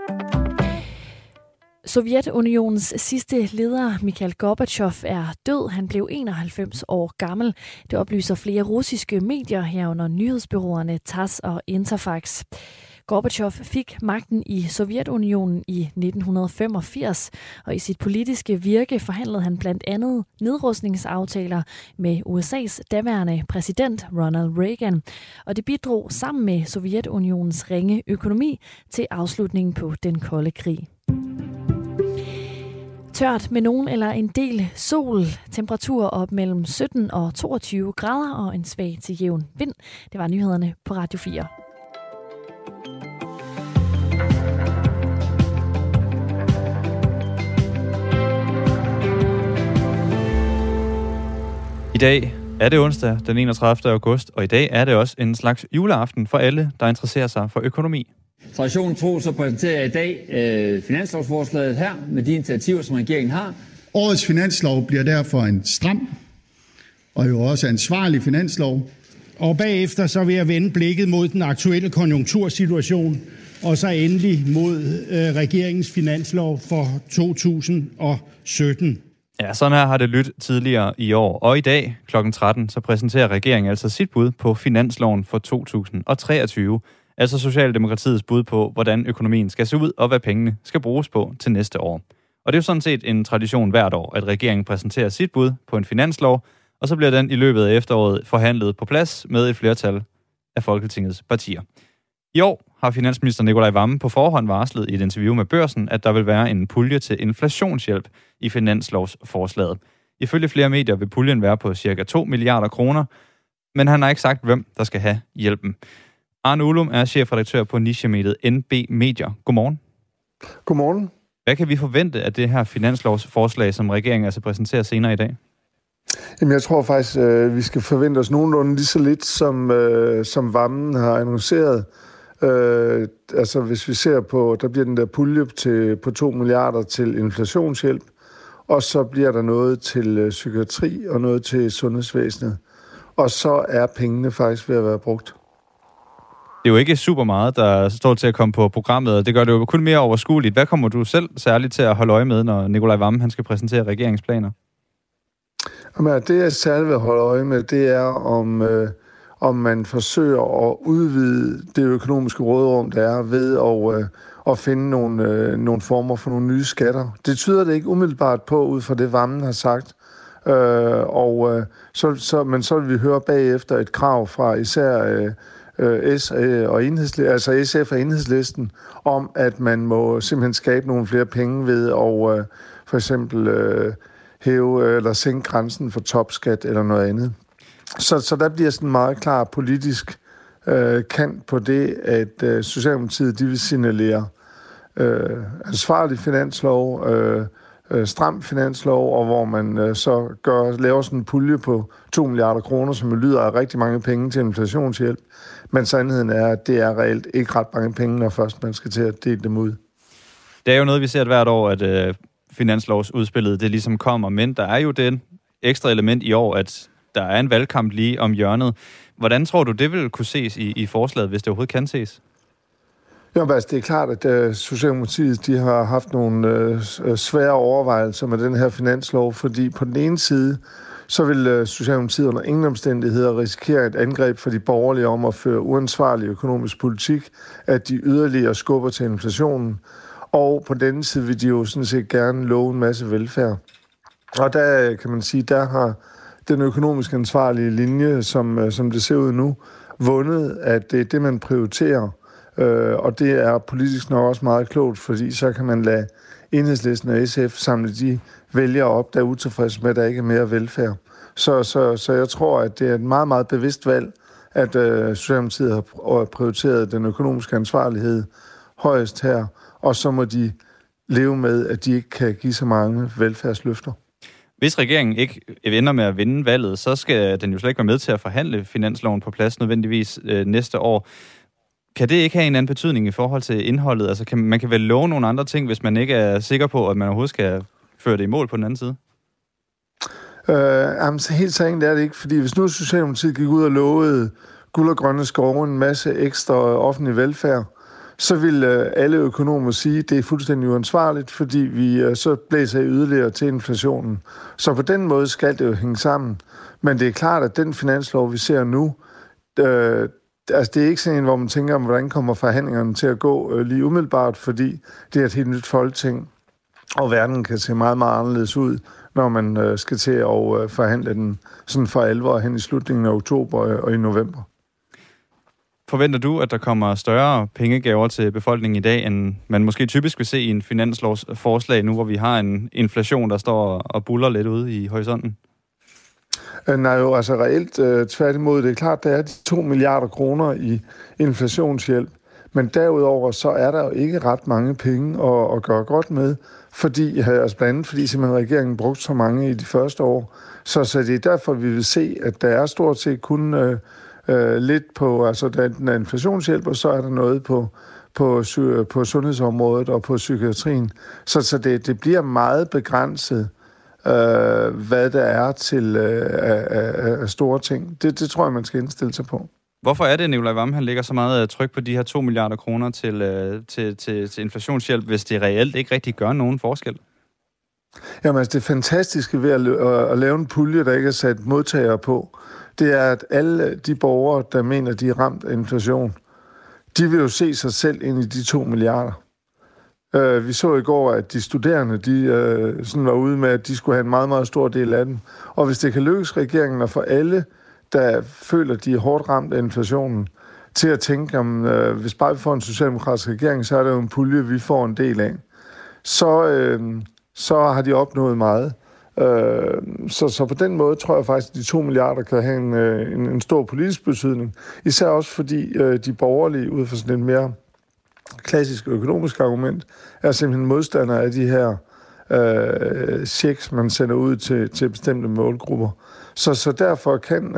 Sovjetunionens sidste leder, Mikhail Gorbachev, er død. Han blev 91 år gammel. Det oplyser flere russiske medier herunder nyhedsbureauerne TASS og Interfax. Gorbachev fik magten i Sovjetunionen i 1985, og i sit politiske virke forhandlede han blandt andet nedrustningsaftaler med USA's daværende præsident Ronald Reagan, og det bidrog sammen med Sovjetunionens ringe økonomi til afslutningen på den kolde krig. Tørt med nogen eller en del sol, temperaturer op mellem 17 og 22 grader og en svag til jævn vind. Det var nyhederne på Radio 4. I dag er det onsdag den 31. august, og i dag er det også en slags juleaften for alle, der interesserer sig for økonomi. Traditionen tro, så præsenterer jeg i dag finanslovsforslaget her med de initiativer, som regeringen har. Årets finanslov bliver derfor en stram og jo også ansvarlig finanslov. Og bagefter så vil jeg vende blikket mod den aktuelle konjunktursituation, og så endelig mod regeringens finanslov for 2017. Ja, sådan her har det lyttet tidligere i år. Og i dag kl. 13, så præsenterer regeringen altså sit bud på finansloven for 2023. Altså Socialdemokratiets bud på, hvordan økonomien skal se ud, og hvad pengene skal bruges på til næste år. Og det er jo sådan set en tradition hvert år, at regeringen præsenterer sit bud på en finanslov, og så bliver den i løbet af efteråret forhandlet på plads med et flertal af Folketingets partier. I år har finansminister Nicolai Wammen på forhånd varslet i et interview med Børsen, at der vil være en pulje til inflationshjælp i finanslovsforslaget. Ifølge flere medier vil puljen være på ca. 2 milliarder kroner, men han har ikke sagt, hvem der skal have hjælpen. Arne Ullum er chefredaktør på nichemediet NB Medier. Godmorgen. Godmorgen. Hvad kan vi forvente af det her finanslovsforslag, som regeringen altså præsenterer senere i dag? Jamen, jeg tror faktisk, vi skal forvente os nogenlunde lige så lidt, som Wammen har annonceret. Altså, hvis vi ser på, der bliver den der pulje på 2 milliarder til inflationshjælp, og så bliver der noget til psykiatri og noget til sundhedsvæsenet. Og så er pengene faktisk ved at være brugt. Det er jo ikke super meget, der står til at komme på programmet, og det gør det jo kun mere overskueligt. Hvad kommer du selv særligt til at holde øje med, når Nicolai Wammen han skal præsentere regeringsplaner? Jamen, det jeg særligt vil holde øje med, det er, om man forsøger at udvide det økonomiske råderum, der er ved at finde nogle former for nogle nye skatter. Det tyder det ikke umiddelbart på, ud fra det Wammen har sagt. Men så vil vi høre bagefter et krav fra især SF og Enhedslisten om, at man må simpelthen skabe nogle flere penge ved at for eksempel hæve eller sænke grænsen for topskat eller noget andet. Så der bliver sådan en meget klar politisk kant på det, at Socialdemokratiet de vil signalere ansvarlig finanslov, stram finanslov, og hvor man så laver sådan en pulje på 2 milliarder kroner, som lyder af rigtig mange penge til inflationshjælp. Men sandheden er, at det er reelt ikke ret mange penge, når først man skal til at dele dem ud. Det er jo noget, vi ser hvert år, at finanslovsudspillet det ligesom kommer, men der er jo den ekstra element i år, at der er en valgkamp lige om hjørnet. Hvordan tror du, det vil kunne ses i forslaget, hvis det overhovedet kan ses? Jo, altså, det er klart, at Socialdemokratiet de har haft nogle svære overvejelser med den her finanslov, fordi på den ene side, så vil Socialdemokratiet under ingen omstændigheder risikere et angreb for de borgerlige om at føre uansvarlig økonomisk politik, at de yderligere skubber til inflationen. Og på den side vil de jo sådan set gerne love en masse velfærd. Og der kan man sige, der har den økonomisk ansvarlige linje, som det ser ud nu, vundet, at det er det, man prioriterer. Og det er politisk nok også meget klogt, fordi så kan man lade Enhedslisten og SF samle de vælgere op, der er utilfredse med, at der ikke er mere velfærd. Så jeg tror, at det er et meget, meget bevidst valg, at Socialdemokratiet har prioriteret den økonomiske ansvarlighed højest her, og så må de leve med, at de ikke kan give så mange velfærdsløfter. Hvis regeringen ikke ender med at vinde valget, så skal den jo slet ikke være med til at forhandle finansloven på plads nødvendigvis næste år. Kan det ikke have en anden betydning i forhold til indholdet? Altså man kan vel love nogle andre ting, hvis man ikke er sikker på, at man overhovedet skal føre det i mål på den anden side? Helt så enkelt er det ikke, fordi hvis nu Socialdemokratiet gik ud og lovede guld og grønne skove, en masse ekstra offentlig velfærd, så vil alle økonomer sige, at det er fuldstændig uansvarligt, fordi vi så blæser yderligere til inflationen. Så på den måde skal det jo hænge sammen. Men det er klart, at den finanslov, vi ser nu, altså det er ikke sådan en, hvor man tænker, hvordan kommer forhandlingerne til at gå lige umiddelbart, fordi det er et helt nyt folketing, og verden kan se meget, meget anderledes ud, når man skal til at forhandle den sådan for alvor hen i slutningen af oktober og i november. Forventer du, at der kommer større pengegaver til befolkningen i dag, end man måske typisk vil se i en finanslovsforslag nu, hvor vi har en inflation, der står og buller lidt ude i horisonten? Nej, jo, altså reelt tværtimod. Det er klart, der er de 2 milliarder kroner i inflationshjælp, men derudover så er der jo ikke ret mange penge at gøre godt med, fordi, altså blandt andet fordi simpelthen regeringen brugte så mange i de første år. Så det er derfor, vi vil se, at der er stort set kun lidt på, altså den er inflationshjælp, og så er der noget på sundhedsområdet og på psykiatrien. Så det bliver meget begrænset hvad der er til af store ting. Det tror jeg, man skal indstille sig på. Hvorfor er det, Nicolai Wammen, han lægger så meget tryk på de her 2 milliarder kroner til inflationshjælp, hvis det reelt ikke rigtig gør nogen forskel? Jamen altså, det fantastiske ved at lave en pulje, der ikke er sat modtagere på, det er, at alle de borgere, der mener, de er ramt af inflation, de vil jo se sig selv ind i de 2 milliarder. Vi så i går, at de studerende, de sådan var ude med, at de skulle have en meget, meget stor del af dem. Og hvis det kan lykkes regeringen at få alle, der føler, at de er hårdt ramt af inflationen, til at tænke om, hvis bare vi får en socialdemokratisk regering, så er der jo en pulje, vi får en del af. Så har de opnået meget. Så på den måde tror jeg faktisk, at de 2 milliarder kan have en stor politisk betydning. Især også fordi de borgerlige, ud fra sådan en mere klassisk økonomisk argument, er simpelthen modstandere af de her checks, man sender ud til bestemte målgrupper. Så derfor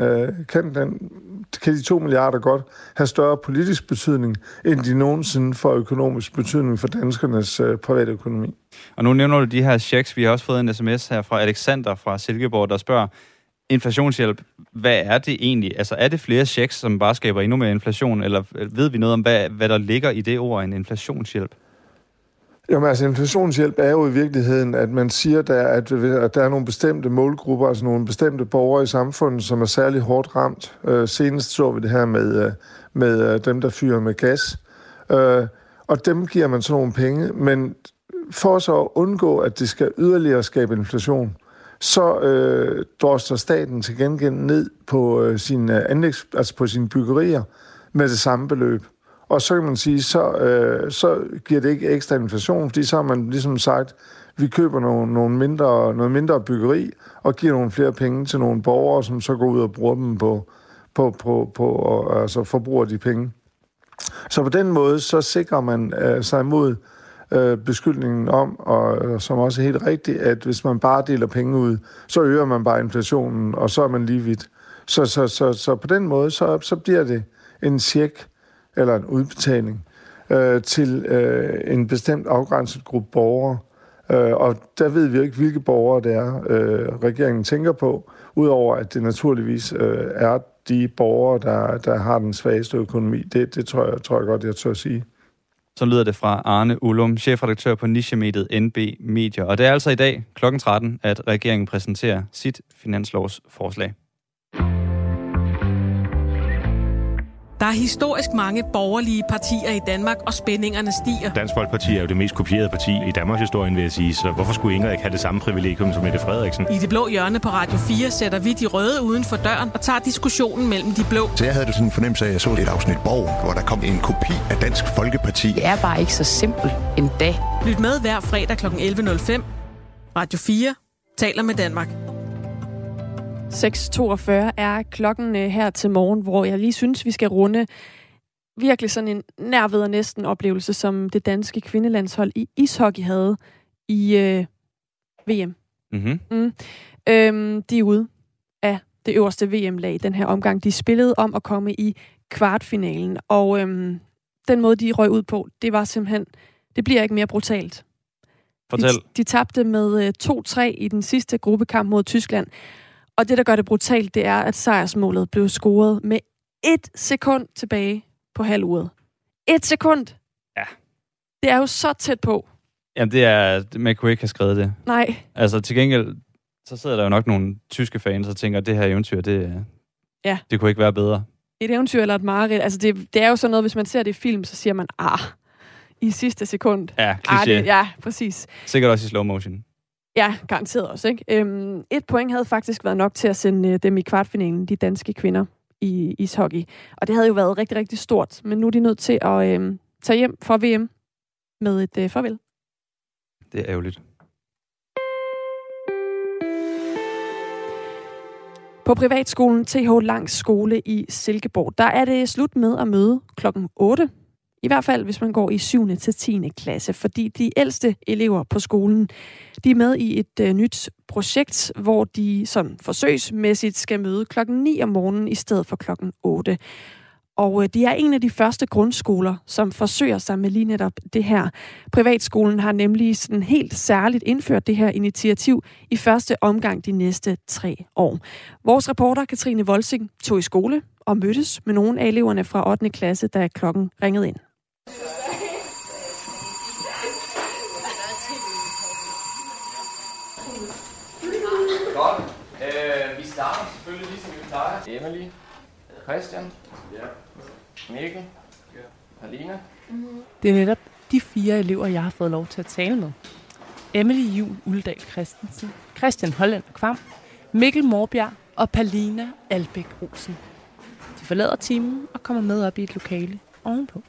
kan de 2 milliarder godt have større politisk betydning, end de nogensinde får økonomisk betydning for danskernes private økonomi. Og nu nævner du de her checks. Vi har også fået en sms her fra Alexander fra Silkeborg, der spørger, inflationshjælp, hvad er det egentlig? Altså er det flere checks, som bare skaber endnu mere inflation, eller ved vi noget om, hvad der ligger i det ord, en inflationshjælp? Jamen altså, inflationshjælp er jo i virkeligheden, at man siger, at der er nogle bestemte målgrupper, altså nogle bestemte borgere i samfundet, som er særlig hårdt ramt. Senest så vi det her med dem, der fyrer med gas. Og dem giver man så nogle penge, men for så at undgå, at det skal yderligere skabe inflation, så drosser staten til gengæld ned på på sine byggerier med det samme beløb. Og så kan man sige, så giver det ikke ekstra inflation, fordi så har man ligesom sagt, vi køber noget mindre byggeri og giver nogle flere penge til nogle borgere, som så går ud og bruger dem altså forbruger de penge. Så på den måde, så sikrer man sig imod beskyldningen om, og som også er helt rigtigt, at hvis man bare deler penge ud, så øger man bare inflationen, og så er man lige vidt. Så på den måde, så bliver det en check, eller en udbetaling til en bestemt afgrænset gruppe borgere. Og der ved vi ikke, hvilke borgere det er, regeringen tænker på, udover at det naturligvis er de borgere, der har den svageste økonomi. Det tror jeg godt, jeg tør at sige. Så lyder det fra Arne Ullum, chefredaktør på nichemediet NB Media. Og det er altså i dag kl. 13, at regeringen præsenterer sit finanslovsforslag. Der er historisk mange borgerlige partier i Danmark, og spændingerne stiger. Dansk Folkeparti er jo det mest kopierede parti i Danmarks historie, vil jeg sige. Så hvorfor skulle Inger ikke have det samme privilegium som Mette Frederiksen? I det blå hjørne på Radio 4 sætter vi de røde uden for døren og tager diskussionen mellem de blå. Så jeg havde det sådan en fornemmelse af, at jeg så et afsnit Borg, hvor der kom en kopi af Dansk Folkeparti. Det er bare ikke så simpelt endda. Lyt med hver fredag kl. 11.05. Radio 4 taler med Danmark. 6.42 er klokken her til morgen, hvor jeg lige synes, vi skal runde virkelig sådan en nær ved og næsten oplevelse, som det danske kvindelandshold i ishockey havde i VM. Mm-hmm. De er ude af det øverste VM-lag i den her omgang. De spillede om at komme i kvartfinalen, og den måde, de røg ud på, det var simpelthen, det bliver ikke mere brutalt. Fortæl. De tabte med 2-3 i den sidste gruppekamp mod Tyskland. Og det, der gør det brutalt, det er, at sejrsmålet blev scoret med 1 sekund tilbage på halvuret. 1 sekund! Ja. Det er jo så tæt på. Jamen, man kunne ikke have skrevet det. Nej. Altså, til gengæld, så sidder der jo nok nogle tyske fans og tænker, at det her eventyr, det kunne ikke være bedre. Et eventyr eller et mareridt. Altså, det er jo sådan noget, hvis man ser det i film, så siger man, i sidste sekund. Ja, kliché. Ja, præcis. Sikkert også i slow motion. Ja, garanteret også, ikke? 1 point havde faktisk været nok til at sende dem i kvartfinalen, de danske kvinder i ishockey. Og det havde jo været rigtig, rigtig stort. Men nu er de nødt til at tage hjem fra VM med et farvel. Det er ærgerligt. På privatskolen TH Langs Skole i Silkeborg, der er det slut med at møde klokken 8. I hvert fald, hvis man går i 7. til 10. klasse, fordi de ældste elever på skolen, de er med i et nyt projekt, hvor de sådan forsøgsmæssigt skal møde klokken 9 om morgenen i stedet for klokken 8. Og de er en af de første grundskoler, som forsøger sig med lige netop det her. Privatskolen har nemlig sådan helt særligt indført det her initiativ i første omgang de næste 3 år. Vores reporter Katrine Volsing tog i skole og mødtes med nogle af eleverne fra 8. klasse, da klokken ringede ind. Godt. Vi starter selvfølgelig lige som vi plejer. Emily, Christian, Mikkel, Alina. Det er netop de 4 elever, jeg har fået lov til at tale med. Emily Juhl Uldal Christensen, Christian Holland Kvam, Mikkel Morbjerg og Palina Albæk Olsen. De forlader timen og kommer med op i et lokale ovenpå.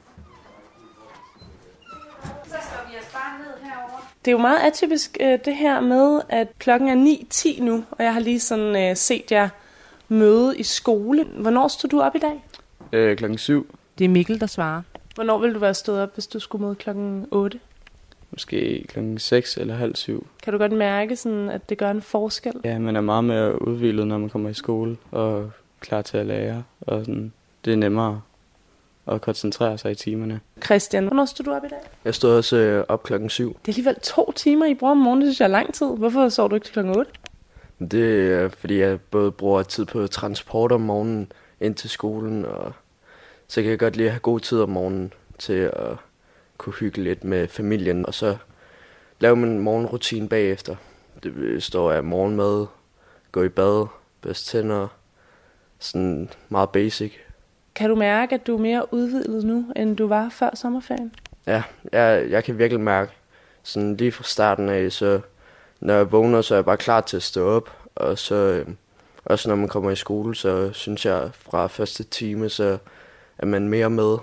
Det er jo meget atypisk det her med, at klokken er 9:10 nu, og jeg har lige sådan set jer møde i skole. Hvornår stod du op i dag? Klokken 7. Det er Mikkel, der svarer. Hvornår ville du være stået op, hvis du skulle møde klokken 8? Måske klokken 6 eller halv 7. Kan du godt mærke, sådan, at det gør en forskel? Ja, man er meget mere udhvilet, når man kommer i skole og klar til at lære. Og sådan, det er nemmere at koncentrere sig i timerne. Christian, hvornår stod du op i dag? Jeg stod også op klokken 7. Det er alligevel 2 timer, I bruger om morgenen. Det synes jeg er lang tid. Hvorfor sov du ikke til klokken 8? Det er, fordi jeg både bruger tid på transport om morgenen ind til skolen, og så kan jeg godt lide at have god tid om morgenen til at kunne hygge lidt med familien, og så lave min morgenrutine bagefter. Det består af morgenmad, gå i bad, børste tænder, sådan meget basic. Kan du mærke, at du er mere udvidet nu, end du var før sommerferien? Ja, jeg kan virkelig mærke, sådan lige fra starten af, så når jeg vågner, så er jeg bare klar til at stå op, og så også når man kommer i skole, så synes jeg fra første time, så er man mere med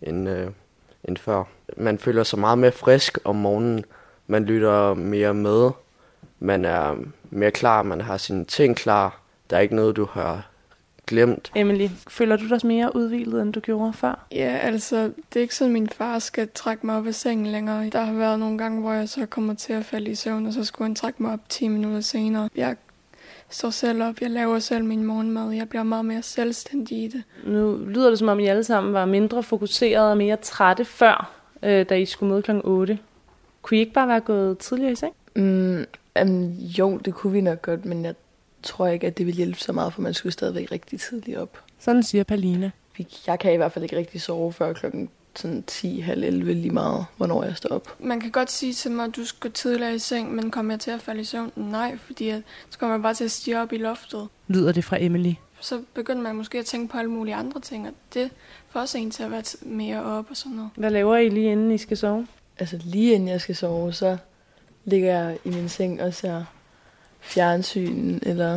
end før. Man føler sig meget mere frisk om morgenen, man lytter mere med, man er mere klar, man har sine ting klar, der er ikke noget, du har glemt. Emily, føler du dig mere udhvilet, end du gjorde før? Ja, altså, det er ikke sådan, at min far skal trække mig op af sengen længere. Der har været nogle gange, hvor jeg så kommer til at falde i søvn, og så skulle han trække mig op 10 minutter senere. Jeg står selv op, jeg laver selv min morgenmad, jeg bliver meget mere selvstændig i det. Nu lyder det, som om I alle sammen var mindre fokuseret og mere trætte før, da I skulle møde kl. 8. Kunne I ikke bare være gået tidligere i seng? Jo, det kunne vi nok godt, men jeg tror ikke, at det vil hjælpe så meget, for man skulle stadigvæk rigtig tidligt op. Sådan siger Palina. Jeg kan i hvert fald ikke rigtig sove før klokken 10-11 lige meget, hvornår jeg står op. Man kan godt sige til mig, at du skal tidligere i seng, men kommer jeg til at falde i søvn? Nej, fordi så kommer jeg bare til at stige op i loftet. Lyder det fra Emily. Så begynder man måske at tænke på alle mulige andre ting, og det får også en til at være mere op og sådan noget. Hvad laver I lige inden I skal sove? Altså lige inden jeg skal sove, så ligger jeg i min seng og ser fjernsyn, eller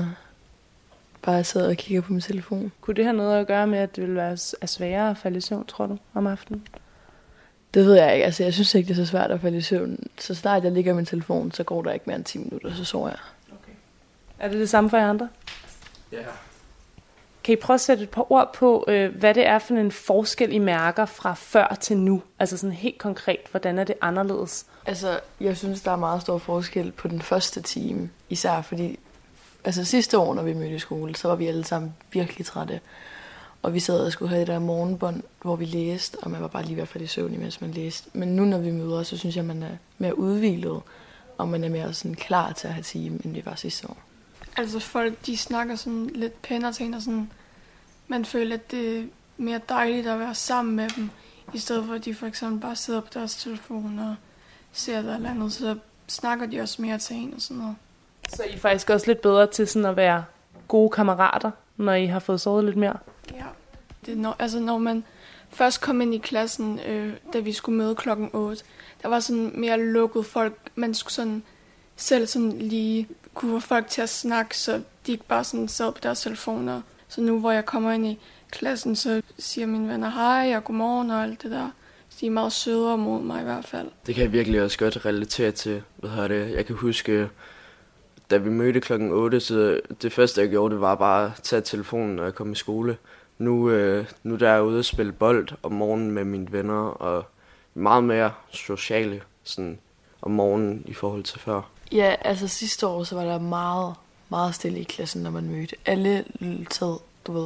bare sidder og kigger på min telefon. Kunne det have noget at gøre med, at det ville være sværere at falde i søvn, tror du, om aftenen? Det ved jeg ikke. Altså, jeg synes ikke, det er så svært at falde i søvn. Så snart jeg ligger i min telefon, så går der ikke mere end 10 minutter, så sover jeg. Okay. Er det samme for jer andre? Ja. Kan I prøve at sætte et par ord på, hvad det er for en forskel, I mærker fra før til nu? Altså sådan helt konkret, hvordan er det anderledes? Altså, jeg synes, der er meget stor forskel på den første time. Især fordi, altså sidste år, når vi mødte i skole, så var vi alle sammen virkelig trætte. Og vi sad og skulle have det der morgenbånd, hvor vi læste, og man var bare lige i hvert fald i søvn, mens man læste. Men nu, når vi møder, så synes jeg, man er mere udhvilet, og man er mere sådan klar til at have time, end vi var sidste år. Altså folk, de snakker sådan lidt pænere til en, og sådan, man føler, at det er mere dejligt at være sammen med dem, i stedet for at de for eksempel bare sidder på deres telefon og ser der eller andet, så snakker de også mere til en og sådan noget. Så I er faktisk også lidt bedre til sådan at være gode kammerater, når I har fået sovet lidt mere? Ja, det er når man først kom ind i klassen, da vi skulle møde klokken 8, der var sådan mere lukket folk, man skulle sådan selv sådan lige kunne få folk til at snakke, så de ikke bare sådan sad på deres telefoner. Så nu, hvor jeg kommer ind i klassen, så siger mine venner hej og godmorgen og alt det der. De er meget sødere mod mig i hvert fald. Det kan jeg virkelig også godt relatere til. Jeg kan huske, da vi mødte klokken 8, så det første jeg gjorde, det var bare at tage telefonen, når jeg kom i skole. Nu der er jeg ude og spille bold om morgenen med mine venner, og meget mere sociale sådan, om morgenen i forhold til før. Ja, altså sidste år, så var der meget, meget stille i klassen, når man mødte. Alle sad,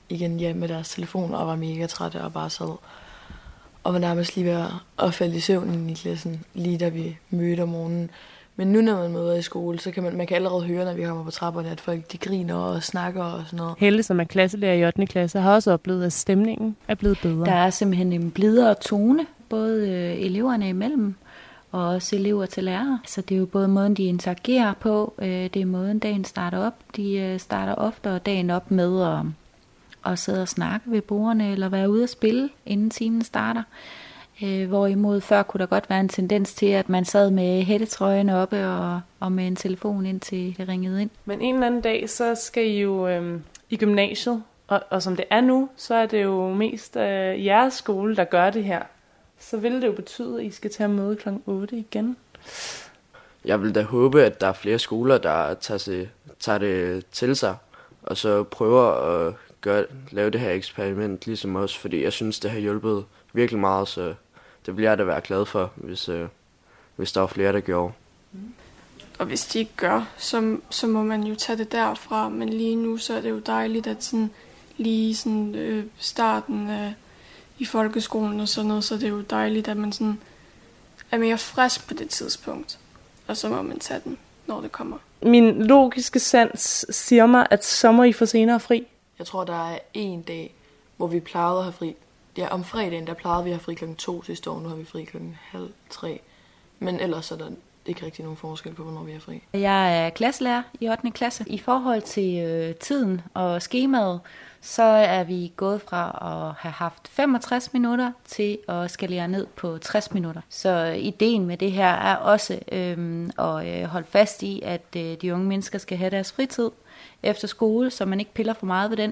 igen hjem med deres telefoner og var mega trætte og bare sad og var nærmest lige ved at falde i søvn i klassen, lige da vi mødte om morgenen. Men nu, når man møder i skole, så kan man kan allerede høre, når vi kommer på trapperne, at folk de griner og snakker og sådan noget. Helle, som er klasselærer i 8. klasse, har også oplevet, at stemningen er blevet bedre. Der er simpelthen en blidere tone, både eleverne imellem og også elever til lærere. Så det er jo både måden, de interagerer på, det er måden, dagen starter op. De starter oftere dagen op med at sidde og snakke ved bordene eller være ude at spille, inden timen starter. Hvorimod før kunne der godt være en tendens til, at man sad med hættetrøjen oppe og med en telefon indtil det ringede ind. Men en eller anden dag, så skal I jo i gymnasiet, og som det er nu, så er det jo mest jeres skole, der gør det her. Så vil det jo betyde, at I skal til at møde kl. 8 igen. Jeg vil da håbe, at der er flere skoler, der tager det til sig, og så prøver at lave det her eksperiment ligesom os, fordi jeg synes, det har hjulpet virkelig meget, så det vil jeg da være glad for, hvis der er flere, der gjorde. Og hvis de ikke gør, så må man jo tage det derfra, men lige nu så er det jo dejligt, at sådan, lige sådan, starten i folkeskolen og sådan noget, så det er jo dejligt, at man sådan er mere frisk på det tidspunkt, og så må man tage den, når det kommer. Min logiske sans siger mig, at så må I få senere fri. Jeg tror, der er en dag, hvor vi plejede at have fri. Ja, om fredagen, der plejede vi at have fri 2:00 sidste år, nu har vi fri 2:30. Men ellers er der ikke rigtig nogen forskel på, hvornår vi er fri. Jeg er klasselærer i 8. klasse. I forhold til tiden og skemaet, så er vi gået fra at have haft 65 minutter til at skalere ned på 60 minutter. Så ideen med det her er også at holde fast i, at de unge mennesker skal have deres fritid efter skole, så man ikke piller for meget ved den.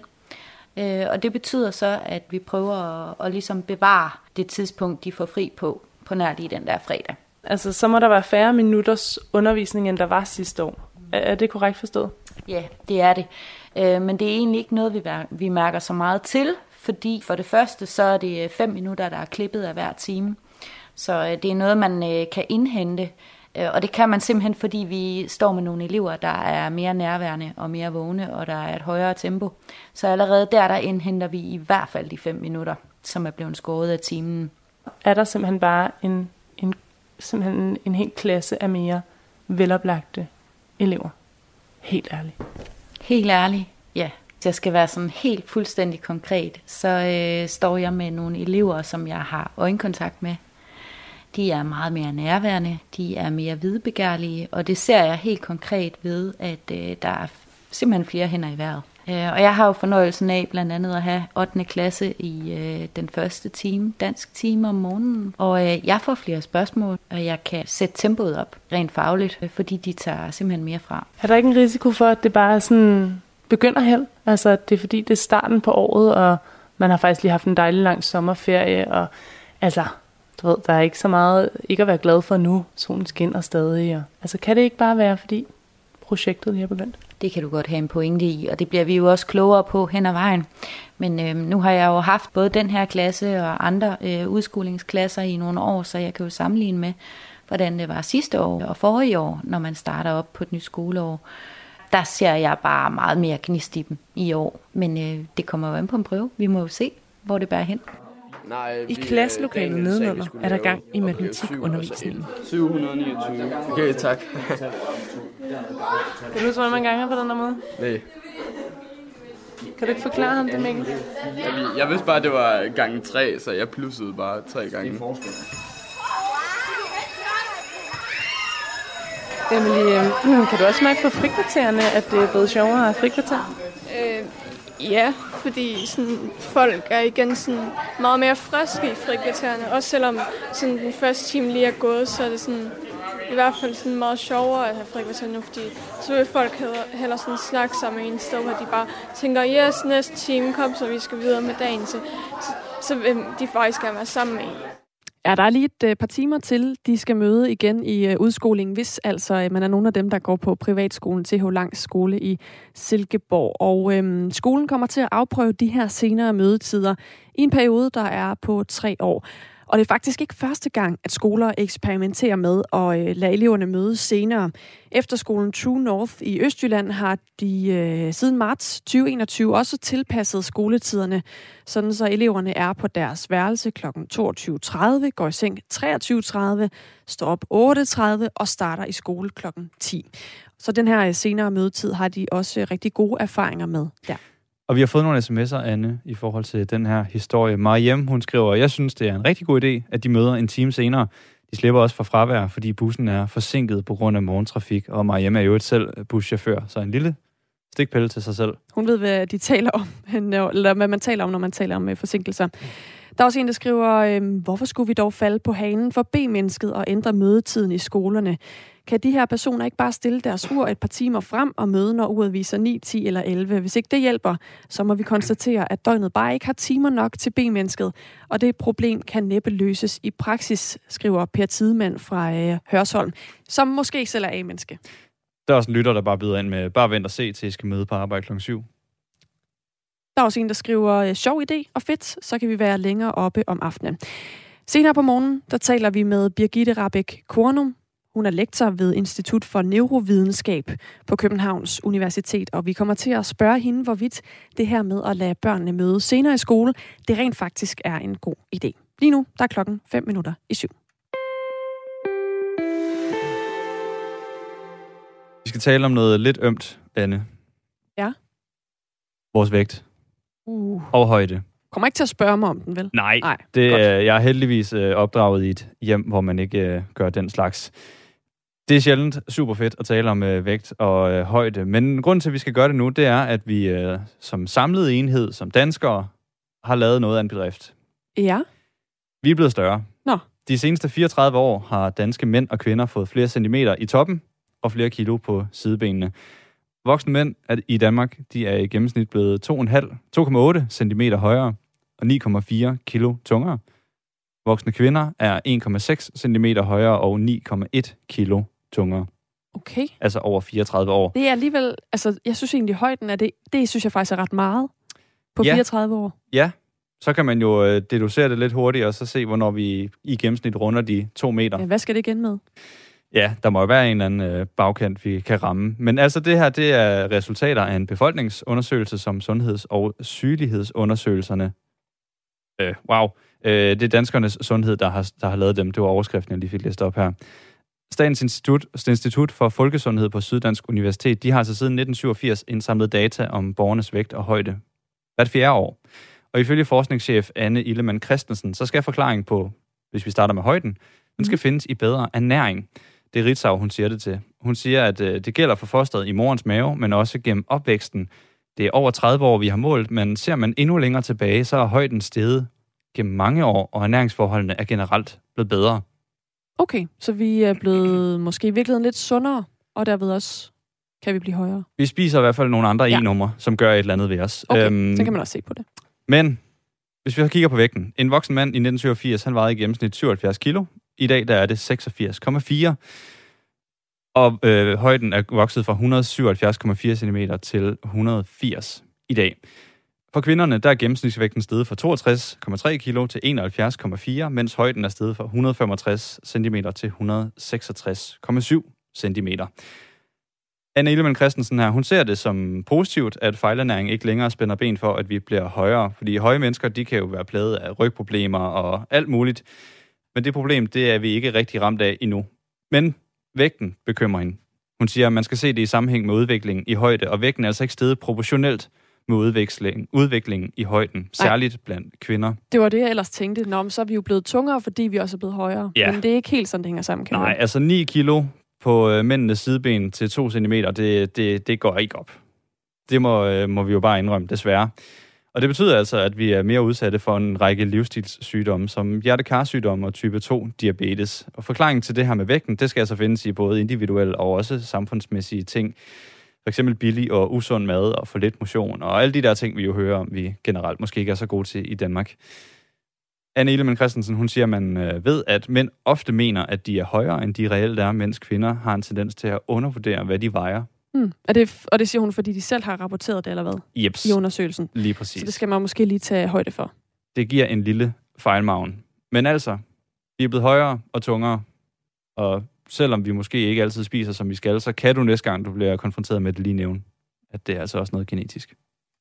Og det betyder så, at vi prøver at ligesom bevare det tidspunkt, de får fri på nær lige den der fredag. Altså, så må der være færre minutters undervisning, end der var sidste år. Er det korrekt forstået? Ja, det er det. Men det er egentlig ikke noget, vi mærker så meget til, fordi for det første, så er det 5 minutter, der er klippet af hver time. Så det er noget, man kan indhente. Og det kan man simpelthen, fordi vi står med nogle elever, der er mere nærværende og mere vågne, og der er et højere tempo. Så allerede der indhenter vi i hvert fald de 5 minutter, som er blevet skåret af timen. Er der simpelthen bare en hel klasse af mere veloplagte elever? Helt ærligt. Helt ærligt, ja. Hvis jeg skal være sådan helt fuldstændig konkret, så står jeg med nogle elever, som jeg har øjenkontakt med. De er meget mere nærværende, de er mere videbegærlige, og det ser jeg helt konkret ved, at der er simpelthen flere hænder i vejret. Og jeg har jo fornøjelsen af blandt andet at have 8. klasse i den første time, dansk time om morgenen. Og jeg får flere spørgsmål, og jeg kan sætte tempoet op rent fagligt, fordi de tager simpelthen mere fra. Er der ikke en risiko for, at det bare sådan begynder held? Altså, det er fordi, det er starten på året, og man har faktisk lige haft en dejlig lang sommerferie, og altså, du ved, der er ikke så meget ikke at være glad for nu. Solen skinner stadig. Og, altså, kan det ikke bare være, fordi projektet lige er begyndt? Det kan du godt have en pointe i, og det bliver vi jo også klogere på hen ad vejen. Men nu har jeg jo haft både den her klasse og andre udskolingsklasser i nogle år, så jeg kan jo sammenligne med, hvordan det var sidste år og forrige år, når man starter op på et nyt skoleår. Der ser jeg bare meget mere gnist i dem i år, men det kommer jo an på en prøve. Vi må jo se, hvor det bærer hen. I klasselokalet nedenunder er der gang i matematikundervisningen. 729. Okay, tak. Kan du huske, hvor mange gange på den der måde? Nej. Kan du ikke forklare ham det, Mikkel? Jeg vidste bare, at det var gange 3, så jeg plussede bare 3 gange. Emily, kan du også mærke på frikvartererne, at det er blevet sjovere at have frikvarter? Ja, fordi sådan, folk er igen sådan, meget mere friske i frikvartererne. Også selvom sådan, den første time lige er gået, så er det sådan, i hvert fald sådan, meget sjovere at have frikvarter nu, fordi så vil folk hellere sådan, snakke sammen i en sted, hvor de bare tænker, yes, næste time kom, så vi skal videre med dagen. Så vil de faktisk gerne være sammen med en. Ja, der er lige et par timer til, de skal møde igen i udskolingen, hvis altså man er nogle af dem, der går på privatskolen TH Langs skole i Silkeborg. Og skolen kommer til at afprøve de her senere mødetider i en periode, der er på 3 år. Og det er faktisk ikke første gang, at skoler eksperimenterer med at lade eleverne mødes senere. Efterskolen True North i Østjylland har de siden marts 2021 også tilpasset skoletiderne, sådan så eleverne er på deres værelse kl. 22.30, går i seng 23.30, står op 8.30 og starter i skole kl. 10. Så den her senere mødetid har de også rigtig gode erfaringer med der. Og vi har fået nogle sms'er, Anne, i forhold til den her historie. Mariem, hun skriver, jeg synes, det er en rigtig god idé, at de møder en time senere. De slipper også fra fravær, fordi bussen er forsinket på grund af morgentrafik, og Mariem er jo selv buschauffør, så en lille stikpille til sig selv. Hun ved, hvad de taler om, eller hvad man taler om, når man taler om forsinkelser. Der er også en, der skriver, hvorfor skulle vi dog falde på hanen for B-mennesket og ændre mødetiden i skolerne? Kan de her personer ikke bare stille deres ur et par timer frem og møde, når uret viser 9, 10 eller 11? Hvis ikke det hjælper, så må vi konstatere, at døgnet bare ikke har timer nok til B-mennesket, og det problem kan næppe løses i praksis, skriver Per Tidemann fra Hørsholm, som måske selv er A-menneske. Der er også en lytter, der bare byder ind med, bare vent og se, til I skal møde på arbejde kl. 7. Der er også en, der skriver, sjov idé og fedt, så kan vi være længere oppe om aftenen. Senere på morgenen, der taler vi med Birgitte Rabeck Kornum. Hun er lektor ved Institut for Neurovidenskab på Københavns Universitet, og vi kommer til at spørge hende, hvorvidt det her med at lade børnene møde senere i skole, det rent faktisk er en god idé. Lige nu, der er klokken 7:05. Vi skal tale om noget lidt ømt, Anne. Ja. Vores vægt. Og højde. Kommer ikke til at spørge mig om den, vel? Nej. Jeg er heldigvis opdraget i et hjem, hvor man ikke gør den slags. Det er sjældent super fedt at tale om vægt og højde, men grunden til, at vi skal gøre det nu, det er, at vi som samlet enhed, som danskere, har lavet noget af en bedrift. Ja. Vi er blevet større. Nå. De seneste 34 år har danske mænd og kvinder fået flere centimeter i toppen og flere kilo på sidebenene. Voksne mænd i Danmark, de er i gennemsnit blevet 2,8 centimeter højere og 9,4 kilo tungere. Voksne kvinder er 1,6 centimeter højere og 9,1 kilo tungere. Okay. Altså over 34 år. Det er alligevel, altså jeg synes egentlig, højden af det synes jeg faktisk er ret meget på 34 år. Ja, så kan man jo deducere det lidt hurtigt og så se, hvornår vi i gennemsnit runder de 2 meter. Ja, hvad skal det igen med? Ja, der må jo være en eller anden bagkant, vi kan ramme. Men altså det her, det er resultater af en befolkningsundersøgelse, som sundheds- og sygelighedsundersøgelserne. Det er danskernes sundhed, der har lavet dem. Det var overskriften, jeg lige fik læst op her. Statens Institut for Folkesundhed på Syddansk Universitet, de har altså siden 1987 indsamlet data om borgernes vægt og højde hvert 4. år. Og ifølge forskningschef Anne Illemann Christensen, så skal forklaringen på, hvis vi starter med højden, den skal findes i bedre ernæring. Det er Ritzau, hun siger det til. Hun siger, at det gælder for fosteret i morens mave, men også gennem opvæksten. Det er over 30 år, vi har målt, men ser man endnu længere tilbage, så er højden steget gennem mange år, og ernæringsforholdene er generelt blevet bedre. Okay, så vi er blevet måske i virkeligheden lidt sundere, og derved også kan vi blive højere. Vi spiser i hvert fald nogle andre e-numre, som gør et eller andet ved os. Okay, så kan man også se på det. Men hvis vi kigger på vægten. En voksen mand i 1987, han vejede i gennemsnit 77 kilo. I dag der er det 86,4. Og højden er vokset fra 177,4 cm til 180 i dag. For kvinderne der er gennemsnitsvægten steget fra 62,3 kg til 71,4, mens højden er steget fra 165 cm til 166,7 cm. Anne Illemann Christensen her, hun ser det som positivt, at fejlernæring ikke længere spænder ben for, at vi bliver højere. Fordi høje mennesker, de kan jo være plaget af rygproblemer og alt muligt. Men det problem, det er vi ikke rigtig ramt af endnu. Men vægten bekymrer hende. Hun siger, at man skal se det i sammenhæng med udviklingen i højde, og vægten er altså ikke steget proportionelt med udviklingen i højden, særligt blandt kvinder. Det var det, jeg ellers tænkte. Nå, så er vi jo blevet tungere, fordi vi også er blevet højere. Ja. Men det er ikke helt sådan, det hænger sammen, kan Nej, altså 9 kilo på mændenes sideben til 2 cm, det går ikke op. Det må vi jo bare indrømme, desværre. Og det betyder altså, at vi er mere udsatte for en række livsstilssygdomme, som hjerte-karsygdomme og type 2 diabetes. Og forklaringen til det her med vægten, det skal altså findes i både individuelle og også samfundsmæssige ting. For eksempel billig og usund mad og for lidt motion, og alle de der ting, vi jo hører om, vi generelt måske ikke er så gode til i Danmark. Anne Illemann Christensen, hun siger, at man ved, at mænd ofte mener, at de er højere, end de reelt er, mens kvinder har en tendens til at undervurdere, hvad de vejer. Og det siger hun, fordi de selv har rapporteret det, eller hvad? Jeps. I undersøgelsen. Lige præcis. Så det skal man måske lige tage højde for. Det giver en lille fejlmargen. Men altså, vi er blevet højere og tungere, og selvom vi måske ikke altid spiser, som vi skal, så kan du næste gang, du bliver konfronteret med det, lige nævne, at det er altså også noget genetisk.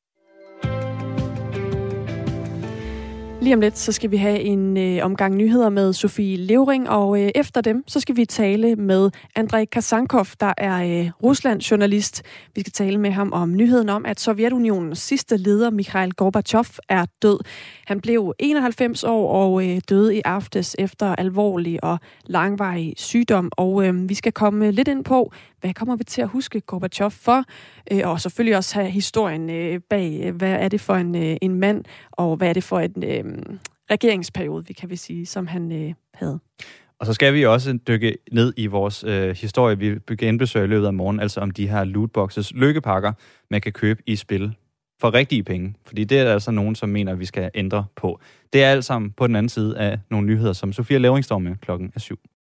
Lige om lidt, så skal vi have en omgang nyheder med Sofie Levering, og efter dem, så skal vi tale med Andrei Kasankov, der er Rusland-journalist. Vi skal tale med ham om nyheden om, at Sovjetunionens sidste leder, Mikhail Gorbachev, er død. Han blev 91 år og døde i aftes efter alvorlig og langvarig sygdom, og vi skal komme lidt ind på, hvad kommer vi til at huske Gorbachev for, og selvfølgelig også have historien bag, hvad er det for en mand, og hvad er det for en regeringsperiode, vi kan sige, som han havde. Og så skal vi også dykke ned i vores historie, vi genbesøger i løbet af morgen, altså om de her lootboxes, lykkepakker, man kan købe i spil for rigtige penge. Fordi det er der altså nogen, som mener, at vi skal ændre på. Det er alt sammen på den anden side af nogle nyheder, som Sofie Levering står med klokken 7.